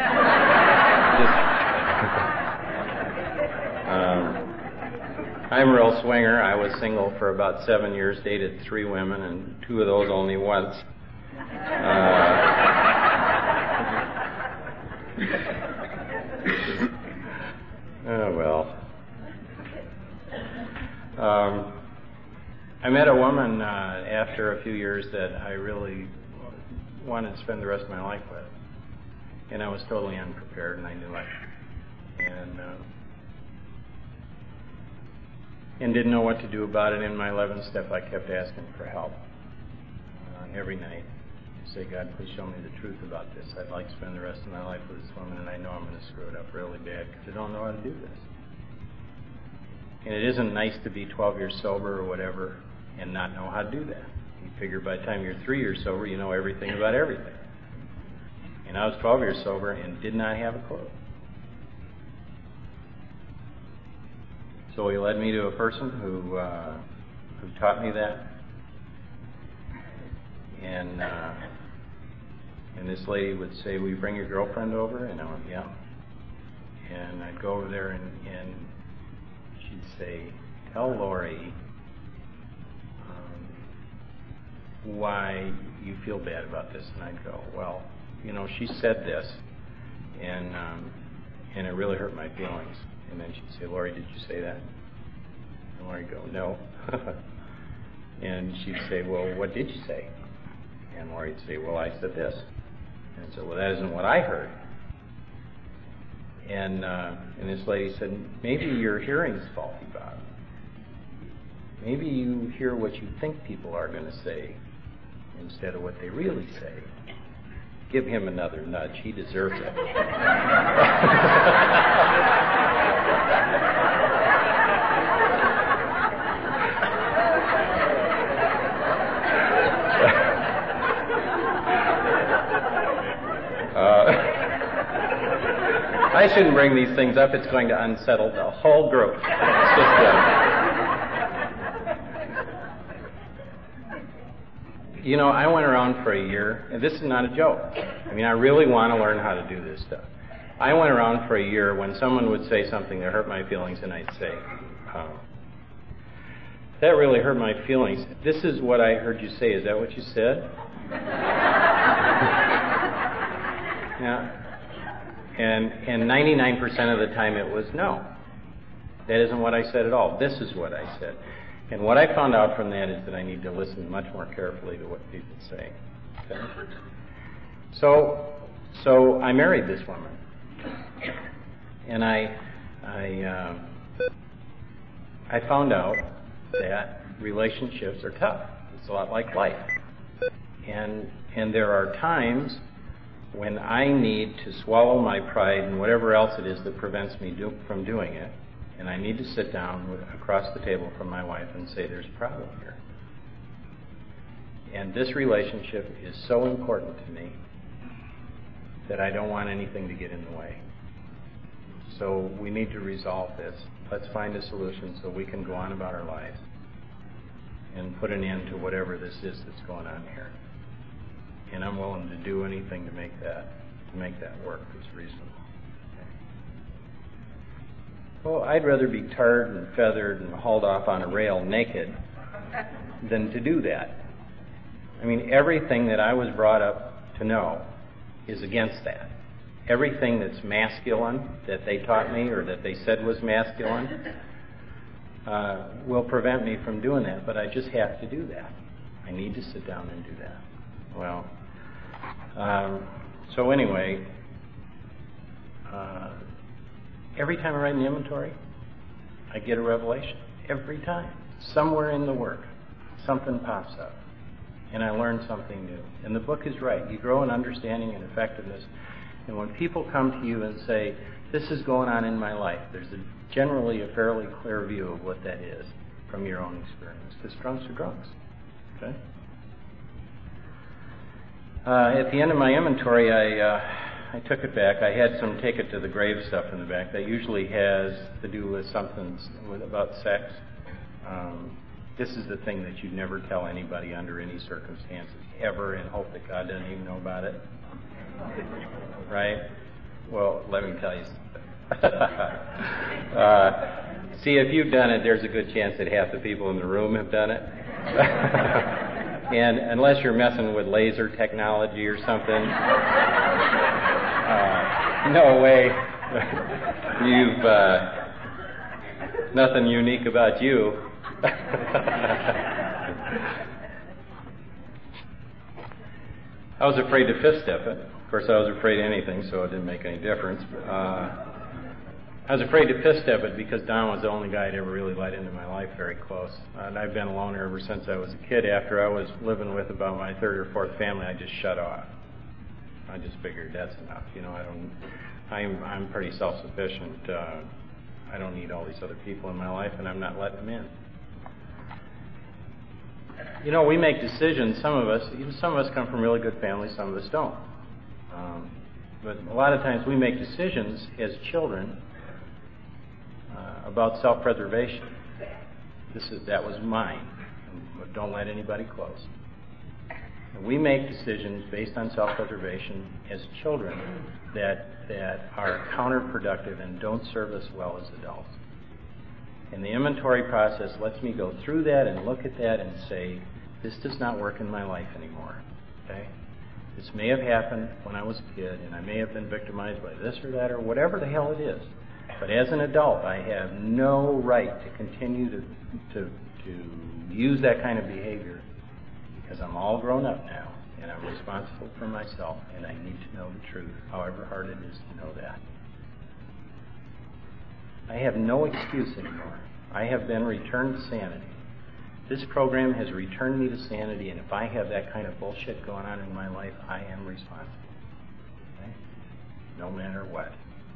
I'm a real swinger. I was single for about 7 years, dated 3 women, and 2 of those only once. Oh, well. I met a woman after a few years that I really wanted to spend the rest of my life with. And I was totally unprepared, and I knew it. And didn't know what to do about it. In my 11th step, I kept asking for help every night. Say, God, please show me the truth about this. I'd like to spend the rest of my life with this woman, and I know I'm going to screw it up really bad because I don't know how to do this. And it isn't nice to be 12 years sober or whatever and not know how to do that. You figure by the time you're 3 years sober, you know everything about everything. And I was 12 years sober and did not have a clue. So he led me to a person who taught me that. And this lady would say, will you bring your girlfriend over? And I went, yeah. And I'd go over there and she'd say, tell Lori why you feel bad about this. And I'd go, well, she said this, and it really hurt my feelings. And then she'd say, Lori, did you say that? And Lori'd go, no. And she'd say, well, what did you say? And Lori'd say, well, I said this. And I'd say, well, that isn't what I heard. And this lady said, maybe your hearing's faulty, Bob. Maybe you hear what you think people are going to say instead of what they really say. Give him another nudge. He deserves it. I shouldn't bring these things up. It's going to unsettle the whole group. It's just I went around for a year, and this is not a joke. I mean, I really want to learn how to do this stuff. I went around for a year when someone would say something that hurt my feelings, and I'd say, that really hurt my feelings. This is what I heard you say. Is that what you said? Yeah. And 99% of the time it was no. That isn't what I said at all. This is what I said. And what I found out from that is that I need to listen much more carefully to what people say. Okay? So I married this woman. And I found out that relationships are tough. It's a lot like life. And there are times when I need to swallow my pride and whatever else it is that prevents me from doing it, and I need to sit down across the table from my wife and say, there's a problem here. And this relationship is so important to me that I don't want anything to get in the way. So we need to resolve this. Let's find a solution so we can go on about our lives and put an end to whatever this is that's going on here. And I'm willing to do anything to make that work that's reasonable. Okay. Well, I'd rather be tarred and feathered and hauled off on a rail naked than to do that. I mean, everything that I was brought up to know is against that. Everything that's masculine that they taught me or that they said was masculine will prevent me from doing that, but I just have to do that. I need to sit down and do that. Well, so anyway, every time I write an inventory, I get a revelation. Every time. Somewhere in the work, something pops up. And I learn something new. And the book is right. You grow in understanding and effectiveness. And when people come to you and say, this is going on in my life, there's generally a fairly clear view of what that is from your own experience. Because drunks are drunks. Okay? At the end of my inventory, I took it back. I had some take it to the grave stuff in the back. That usually has to do with something about sex. This is the thing that you'd never tell anybody under any circumstances, ever, and hope that God doesn't even know about it. Right? Well, let me tell you something. See, if you've done it, there's a good chance that half the people in the room have done it. And unless you're messing with laser technology or something, no way. You've nothing unique about you. I was afraid to fifth step it. Of course, I was afraid of anything, so it didn't make any difference. I was afraid to fifth step it because Don was the only guy that ever really let into my life very close. And I've been a loner ever since I was a kid. After I was living with about my third or fourth family, I just shut off. I just figured that's enough. You know, I'm pretty self-sufficient. I don't need all these other people in my life, and I'm not letting them in. You know, we make decisions. Some of us come from really good families. Some of us don't. But a lot of times we make decisions as children about self-preservation. That was mine. Don't let anybody close. And we make decisions based on self-preservation as children that are counterproductive and don't serve us well as adults. And the inventory process lets me go through that and look at that and say, this does not work in my life anymore. Okay? This may have happened when I was a kid, and I may have been victimized by this or that or whatever the hell it is. But as an adult, I have no right to continue to use that kind of behavior because I'm all grown up now, and I'm responsible for myself, and I need to know the truth, however hard it is to know that. I have no excuse anymore. I have been returned to sanity. This program has returned me to sanity, and if I have that kind of bullshit going on in my life, I am responsible. Okay? No matter what.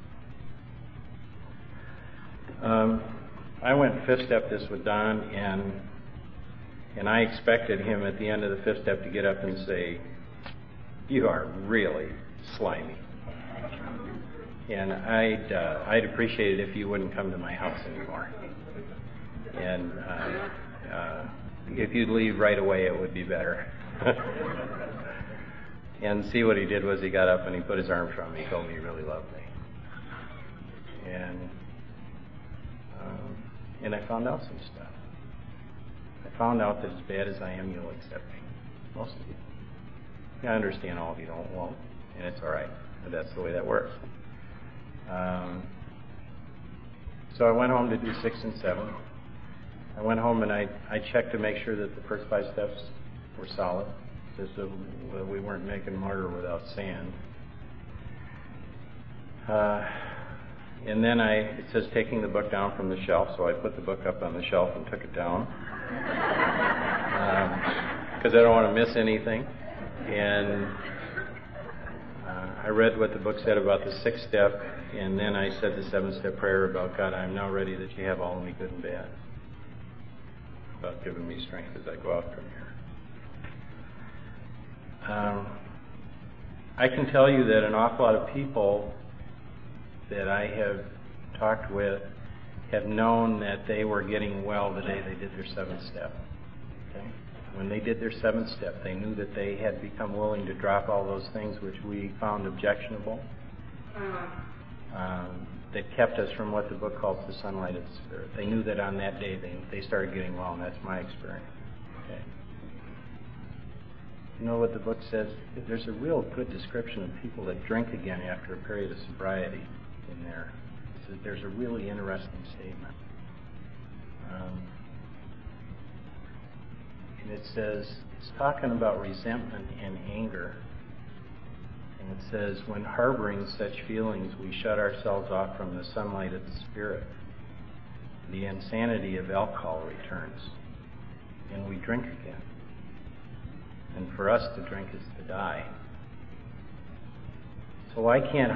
I went fifth step this with Don, and I expected him at the end of the fifth step to get up and say, "You are really slimy." And I'd appreciate it if you wouldn't come to my house anymore. And if you'd leave right away, it would be better. And see, what he did was he got up and he put his arms around me. He told me he really loved me. And I found out some stuff. I found out that as bad as I am, you'll accept me. Most of you. I understand all of you won't, and it's all right. But that's the way that works. So I went home to do 6 and 7. I went home and I checked to make sure that the first 5 steps were solid, just so we weren't making mortar without sand. And then it says taking the book down from the shelf, so I put the book up on the shelf and took it down. Because I don't want to miss anything. And I read what the book said about the 6th step, and then I said the 7th-step prayer about, God, I am now ready that you have all of me, good and bad. About giving me strength as I go out from here. I can tell you that an awful lot of people that I have talked with have known that they were getting well the day they did their 7th step. Okay? When they did their 7th step, they knew that they had become willing to drop all those things which we found objectionable, that kept us from what the book calls the sunlight of the Spirit. They knew that on that day they started getting well, and that's my experience. Okay? You know what the book says? There's a real good description of people that drink again after a period of sobriety in there. It says there's a really interesting statement. And it says, it's talking about resentment and anger. And it says, when harboring such feelings, we shut ourselves off from the sunlight of the Spirit. The insanity of alcohol returns, and we drink again. And for us to drink is to die. So I can't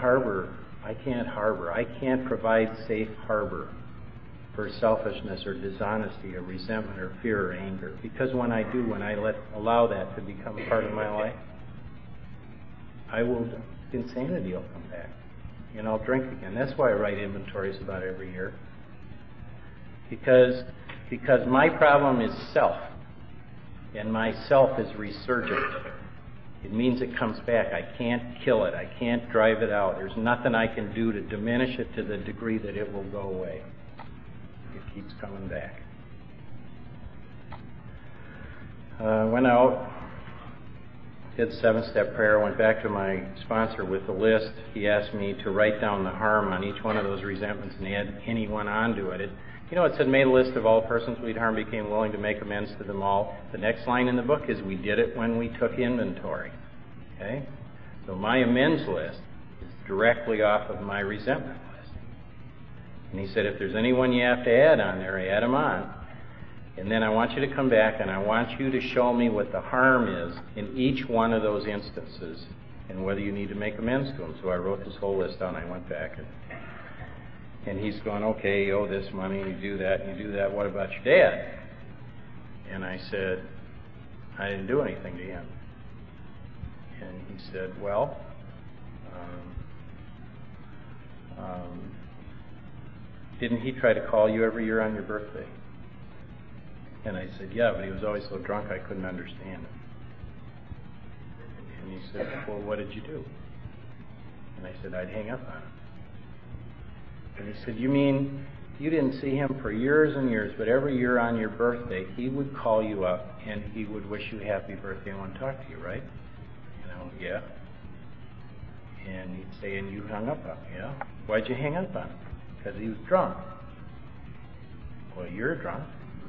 provide safe harbor for selfishness or dishonesty or resentment or fear or anger. Because when I allow that to become part of my life, insanity will come back. And I'll drink again. That's why I write inventories about every year. Because my problem is self. And my self is resurgent. It means it comes back. I can't kill it. I can't drive it out. There's nothing I can do to diminish it to the degree that it will go away. It keeps coming back. Went out, did 7-step prayer, went back to my sponsor with the list. He asked me to write down the harm on each one of those resentments and add anyone onto it. It said, made a list of all persons we'd harmed, became willing to make amends to them all. The next line in the book is, we did it when we took inventory. Okay? So my amends list is directly off of my resentment list. And he said, if there's anyone you have to add on there, add them on. And then I want you to come back and I want you to show me what the harm is in each one of those instances and whether you need to make amends to them. So I wrote this whole list down. I went back and he's going, okay, you owe this money, you do that, and you do that. What about your dad? And I said, I didn't do anything to him. And he said, well, didn't he try to call you every year on your birthday? And I said, yeah, but he was always so drunk I couldn't understand him. And he said, well, what did you do? And I said, I'd hang up on him. And he said, you mean you didn't see him for years and years, but every year on your birthday, he would call you up and he would wish you happy birthday and want to talk to you, right? Yeah. And he'd say, and you hung up on him, yeah? Why'd you hang up on him? Because he was drunk. Well, you're drunk.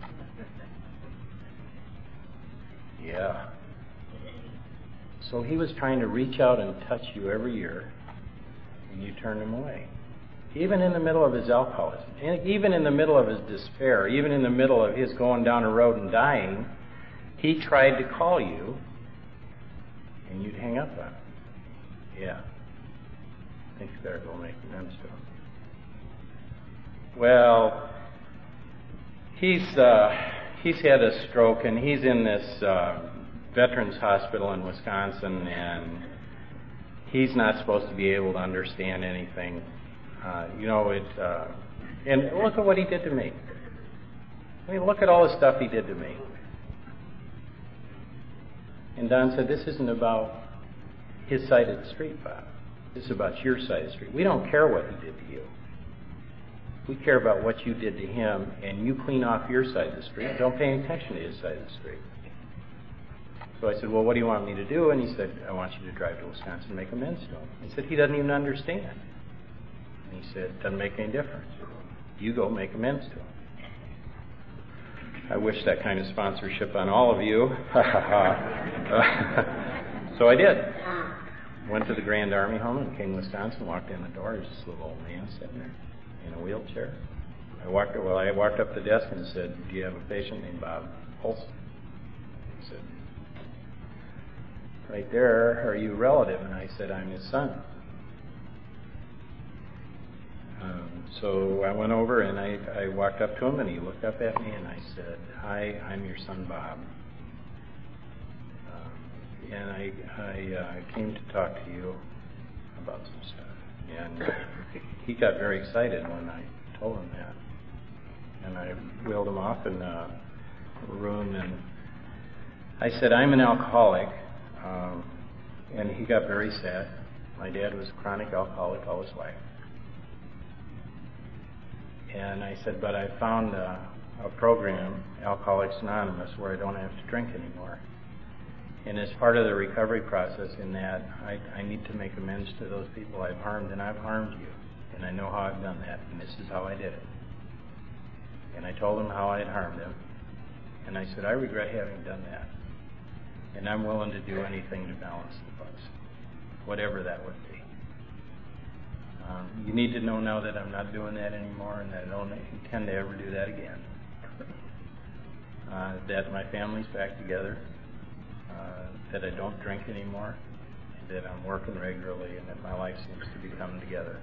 Yeah. So he was trying to reach out and touch you every year, and you turned him away. Even in the middle of his alcoholism, even in the middle of his despair, even in the middle of his going down a road and dying, he tried to call you, and you'd hang up on him. Yeah. I think you better go make amends to him. Well, he's had a stroke, and he's in this veterans hospital in Wisconsin, and he's not supposed to be able to understand anything. And look at what he did to me. I mean, look at all the stuff he did to me. And Don said, this isn't about his side of the street, Bob. This is about your side of the street. We don't care what he did to you. We care about what you did to him, and you clean off your side of the street. Don't pay any attention to his side of the street. So I said, well, what do you want me to do? And he said, I want you to drive to Wisconsin and make amends to him. I said, he doesn't even understand. And he said, doesn't make any difference. You go make amends to him. I wish that kind of sponsorship on all of you. So I did. Went to the Grand Army Home in King, Wisconsin, walked in the door. There's this little old man sitting there in a wheelchair. I walked up the desk and said, do you have a patient named Bob Olson? He said, right there, are you a relative? And I said, I'm his son. So I went over and I walked up to him and he looked up at me and I said, hi, I'm your son Bob. And I came to talk to you about some stuff. And he got very excited when I told him that. And I wheeled him off in a room and I said, I'm an alcoholic. And he got very sad. My dad was a chronic alcoholic all his life. And I said, but I found a program, Alcoholics Anonymous, where I don't have to drink anymore. And as part of the recovery process in that, I need to make amends to those people I've harmed, and I've harmed you. And I know how I've done that, and this is how I did it. And I told him how I had harmed him. And I said, I regret having done that. And I'm willing to do anything to balance the books, whatever that would be. You need to know now that I'm not doing that anymore and that I don't intend to ever do that again. That my family's back together, that I don't drink anymore, that I'm working regularly, and that my life seems to be coming together.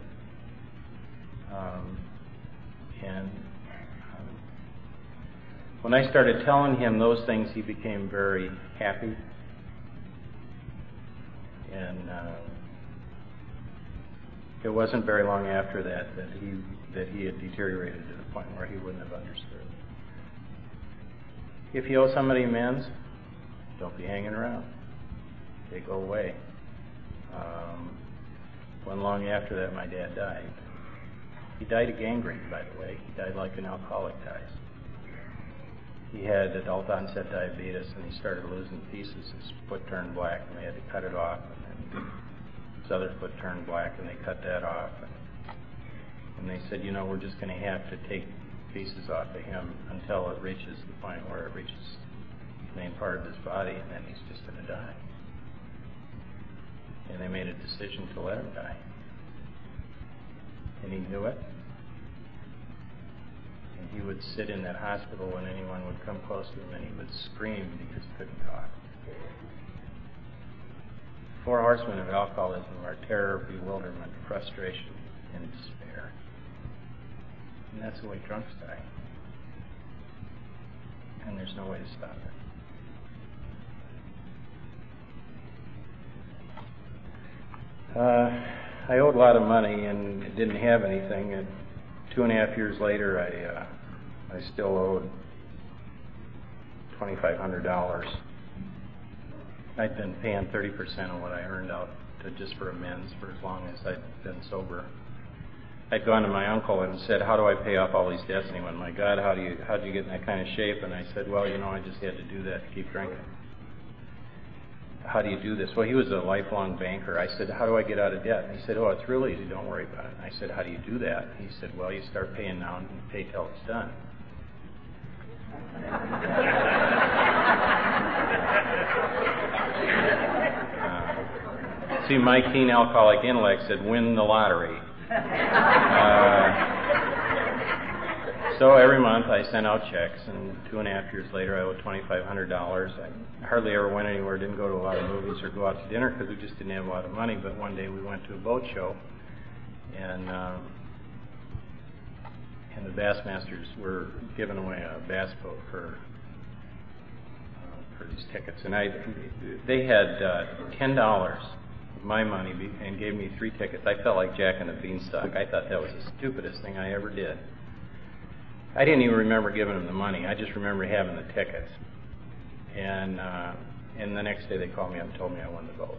When I started telling him those things, he became very happy. And it wasn't very long after that he had deteriorated to the point where he wouldn't have understood. If you owe somebody amends, don't be hanging around. They go away. When long after that my dad died. He died of gangrene, by the way. He died like an alcoholic dies. He had adult onset diabetes, and he started losing pieces. His foot turned black, and they had to cut it off. And then his other foot turned black, and they cut that off. And they said, we're just going to have to take pieces off of him until it reaches the point where it reaches the main part of his body, and then he's just going to die. And they made a decision to let him die. And he knew it. And he would sit in that hospital when anyone would come close to him, and he would scream because he couldn't talk. 4 horsemen of alcoholism are terror, bewilderment, frustration, and despair. And that's the way drunks die. And there's no way to stop it. I owed a lot of money and didn't have anything. And 2.5 years later, I still owed $2,500. I'd been paying 30% of what I earned out just for amends for as long as I'd been sober. I'd gone to my uncle and said, how do I pay off all these debts? And he went, my God, how'd you get in that kind of shape? And I said, well, I just had to do that to keep drinking. How do you do this? Well, he was a lifelong banker. I said, how do I get out of debt? And he said, oh, it's real easy. Don't worry about it. And I said, how do you do that? And he said, well, you start paying now and pay till it's done. See, my keen alcoholic intellect said, win the lottery. So every month I sent out checks, and 2.5 years later I owed $2,500. I hardly ever went anywhere, didn't go to a lot of movies or go out to dinner because we just didn't have a lot of money. But one day we went to a boat show, and the Bassmasters were giving away a bass boat for these tickets. And they had $10 of my money and gave me 3 tickets. I felt like Jack and the Beanstalk. I thought that was the stupidest thing I ever did. I didn't even remember giving them the money. I just remember having the tickets. And the next day they called me up and told me I won the boat.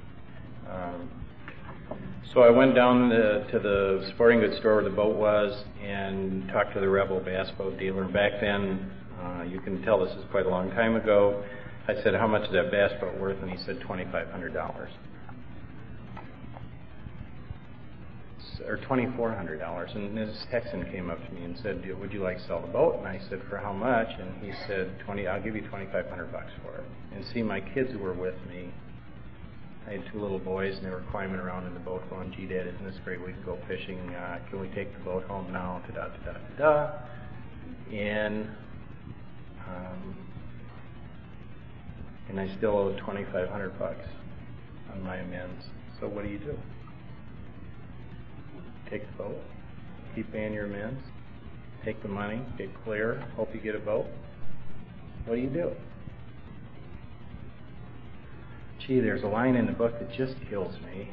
So I went down to the sporting goods store where the boat was and talked to the Rebel bass boat dealer. Back then, you can tell this is quite a long time ago, I said, how much is that bass boat worth? And he said, $2,500. Or $2,400. And this Texan came up to me and said, would you like to sell the boat? And I said, for how much? And he said, I'll give you $2,500 for it. And see, my kids were with me. I had 2 little boys, and they were climbing around in the boat going, gee, Dad, isn't this great? We can go fishing. Can we take the boat home now? Da-da-da-da-da. And I still owed $2,500 on my amends. So what do you do? Take the boat, keep paying your amends, take the money, get clear, hope you get a boat. What do you do? Gee, there's a line in the book that just kills me.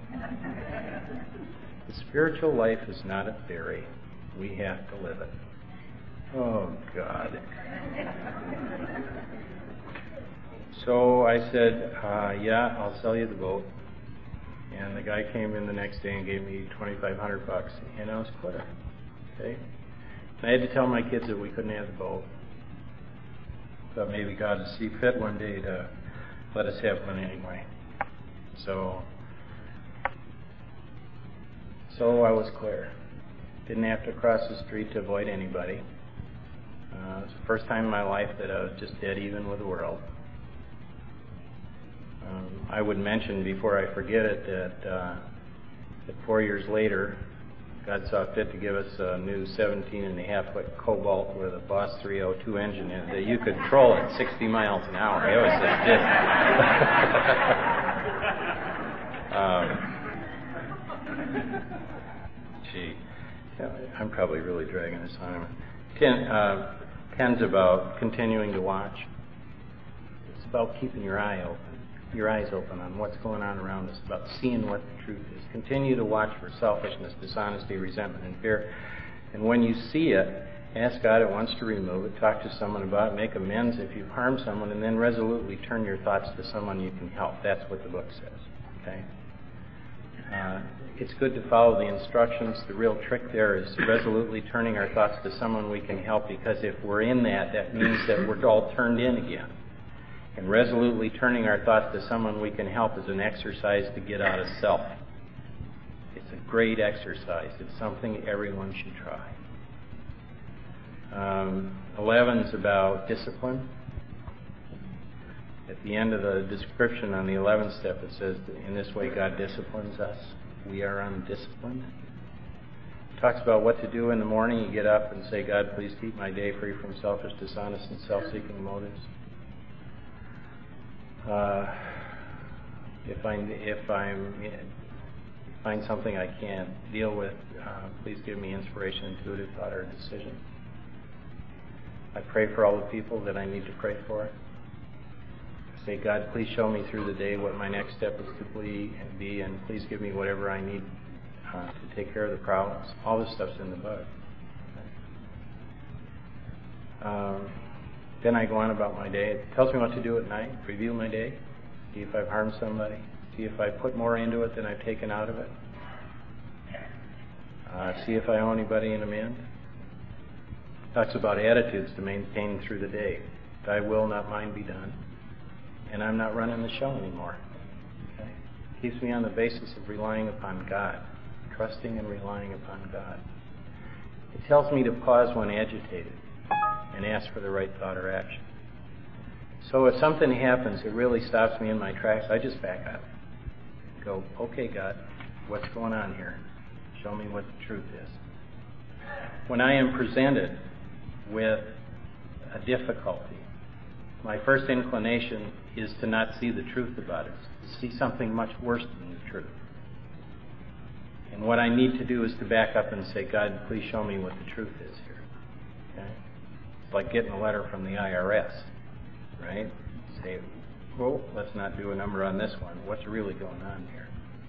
The spiritual life is not a theory. We have to live it. Oh, God. So I said, yeah, I'll sell you the boat. And the guy came in the next day and gave me $2,500, and I was clear. Okay? I had to tell my kids that we couldn't have the boat. But maybe God would see fit one day to let us have one anyway. So I was clear. Didn't have to cross the street to avoid anybody. It's the first time in my life that I was just dead even with the world. I would mention before I forget it that 4 years later, God saw fit to give us a new 17.5-foot Cobalt with a Boss 302 engine in it that you could control at 60 miles an hour. It was just gee, I'm probably really dragging this on. Ken's about continuing to watch. It's about keeping your eyes open on what's going on around us, about seeing what the truth is. Continue to watch for selfishness, dishonesty, resentment, and fear. And when you see it, ask God at once to remove it, talk to someone about it, make amends if you've harmed someone, and then resolutely turn your thoughts to someone you can help. That's what the book says. Okay? It's good to follow the instructions. The real trick there is resolutely turning our thoughts to someone we can help, because if we're in that means that we're all turned in again. And resolutely turning our thoughts to someone we can help is an exercise to get out of self. It's a great exercise. It's something everyone should try. 11 is about discipline. At the end of the description on the 11th step, it says, in this way God disciplines us. We are undisciplined. It talks about what to do in the morning. You get up and say, God, please keep my day free from selfish, dishonest, and self-seeking motives. If I find something I can't deal with, please give me inspiration, intuitive thought, or decision. I pray for all the people that I need to pray for. I say, God, please show me through the day what my next step is to be, and please give me whatever I need to take care of the problems. All this stuff's in the book. Then I go on about my day. It tells me what to do at night, review my day, see if I've harmed somebody, see if I put more into it than I've taken out of it, see if I owe anybody an amend. It talks about attitudes to maintain through the day. Thy will, not mine, be done. And I'm not running the show anymore. Okay? It keeps me on the basis of relying upon God, trusting and relying upon God. It tells me to pause when agitated and ask for the right thought or action. So if something happens that really stops me in my tracks, I just back up. Go, okay, God, what's going on here? Show me what the truth is. When I am presented with a difficulty, my first inclination is to not see the truth about it, to see something much worse than the truth. And what I need to do is to back up and say, God, please show me what the truth is here. Okay? It's like getting a letter from the IRS, right? Say, well, let's not do a number on this one. What's really going on here?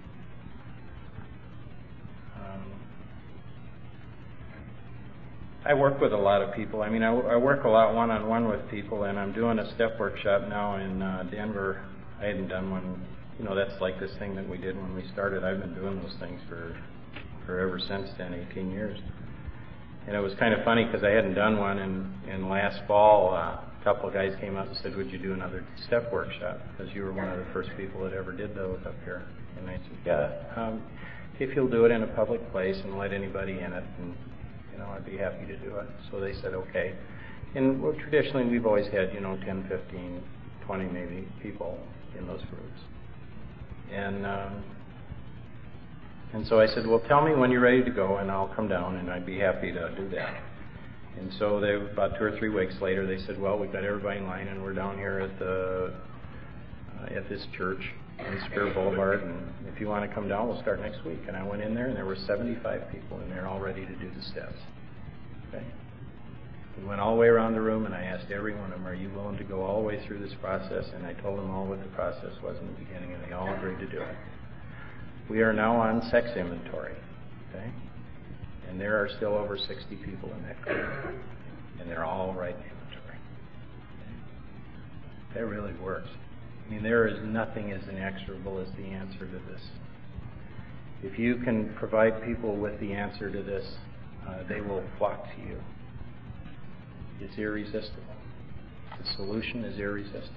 I work with a lot of people. I mean, I work a lot one-on-one with people, and I'm doing a step workshop now in Denver. I hadn't done one. You know, that's like this thing that we did when we started. I've been doing those things for ever since then, 18 years. And it was kind of funny because I hadn't done one, and last fall a couple of guys came up and said, would you do another step workshop? Because you were one of the first people that ever did those up here. And I said, yeah, if you'll do it in a public place and let anybody in it, and I'd be happy to do it. So they said, okay. And well, traditionally, we've always had, 10, 15, 20 maybe people in those groups. And so I said, well, tell me when you're ready to go, and I'll come down, and I'd be happy to do that. And so about 2 or 3 weeks later, they said, well, we've got everybody in line, and we're down here at this church on Spear Boulevard, and if you want to come down, we'll start next week. And I went in there, and there were 75 people in there all ready to do the steps. Okay? We went all the way around the room, and I asked every one of them, are you willing to go all the way through this process? And I told them all what the process was in the beginning, and they all agreed to do it. We are now on sex inventory. Okay? And there are still over 60 people in that group, and they're all right in inventory. Okay? That really works. I mean, there is nothing as inexorable as the answer to this. If you can provide people with the answer to this, they will flock to you. It's irresistible. The solution is irresistible.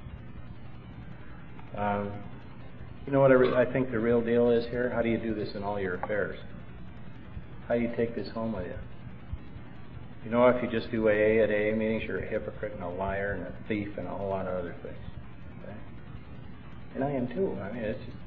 You know what I think the real deal is here? How do you do this in all your affairs? How do you take this home with you? You know, if you just do AA at AA meetings, you're a hypocrite and a liar and a thief and a whole lot of other things. Okay? And I am too. I mean, it's just...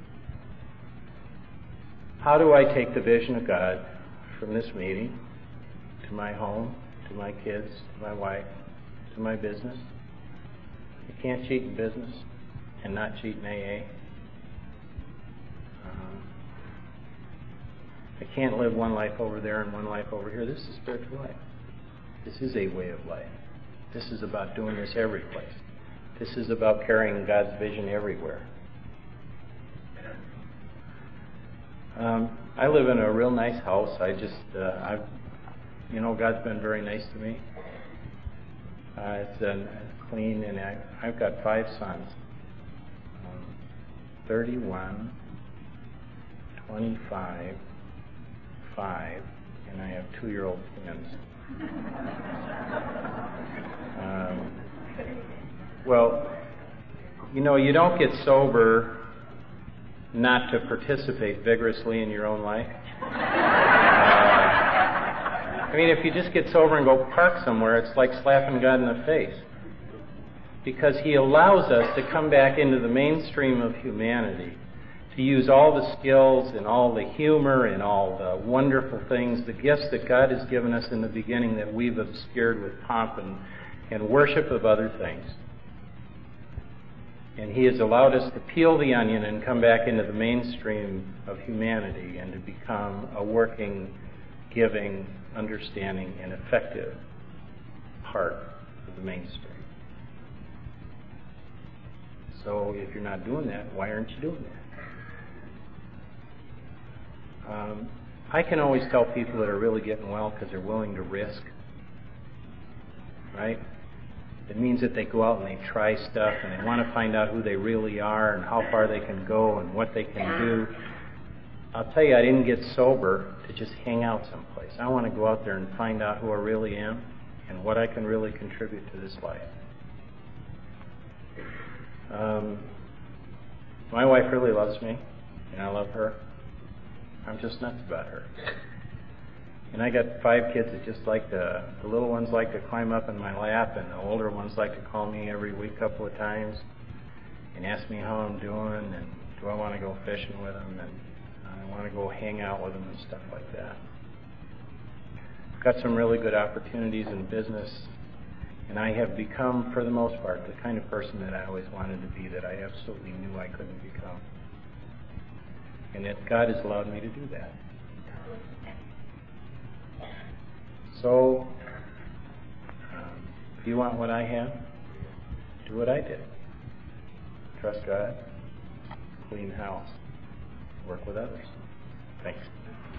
How do I take the vision of God from this meeting to my home, to my kids, to my wife, to my business? You can't cheat in business and not cheat in AA. I can't live one life over there and one life over here. This is spiritual life. This is a way of life. This is about doing this every place. This is about carrying God's vision everywhere. I live in a real nice house. God's been very nice to me. It's clean, and I've got 5 sons. 31, 25, 5, and I have 2-year-old twins. Well, you don't get sober not to participate vigorously in your own life. If you just get sober and go park somewhere, it's like slapping God in the face. Because He allows us to come back into the mainstream of humanity, to use all the skills and all the humor and all the wonderful things, the gifts that God has given us in the beginning that we've obscured with pomp and worship of other things. And He has allowed us to peel the onion and come back into the mainstream of humanity and to become a working, giving, understanding, and effective part of the mainstream. So if you're not doing that, why aren't you doing that? I can always tell people that are really getting well because they're willing to risk. Right? It means that they go out and they try stuff and they want to find out who they really are and how far they can go and what they can do. I'll tell you, I didn't get sober to just hang out someplace. I want to go out there and find out who I really am and what I can really contribute to this life. My wife really loves me, and I love her. I'm just nuts about her. And I got 5 kids that just like the little ones like to climb up in my lap, and the older ones like to call me every week a couple of times and ask me how I'm doing, and do I want to go fishing with them, and I want to go hang out with them and stuff like that. I've got some really good opportunities in business, and I have become, for the most part, the kind of person that I always wanted to be, that I absolutely knew I couldn't become. And that God has allowed me to do that. So, if you want what I have, do what I did. Trust God, clean house, work with others. Thanks.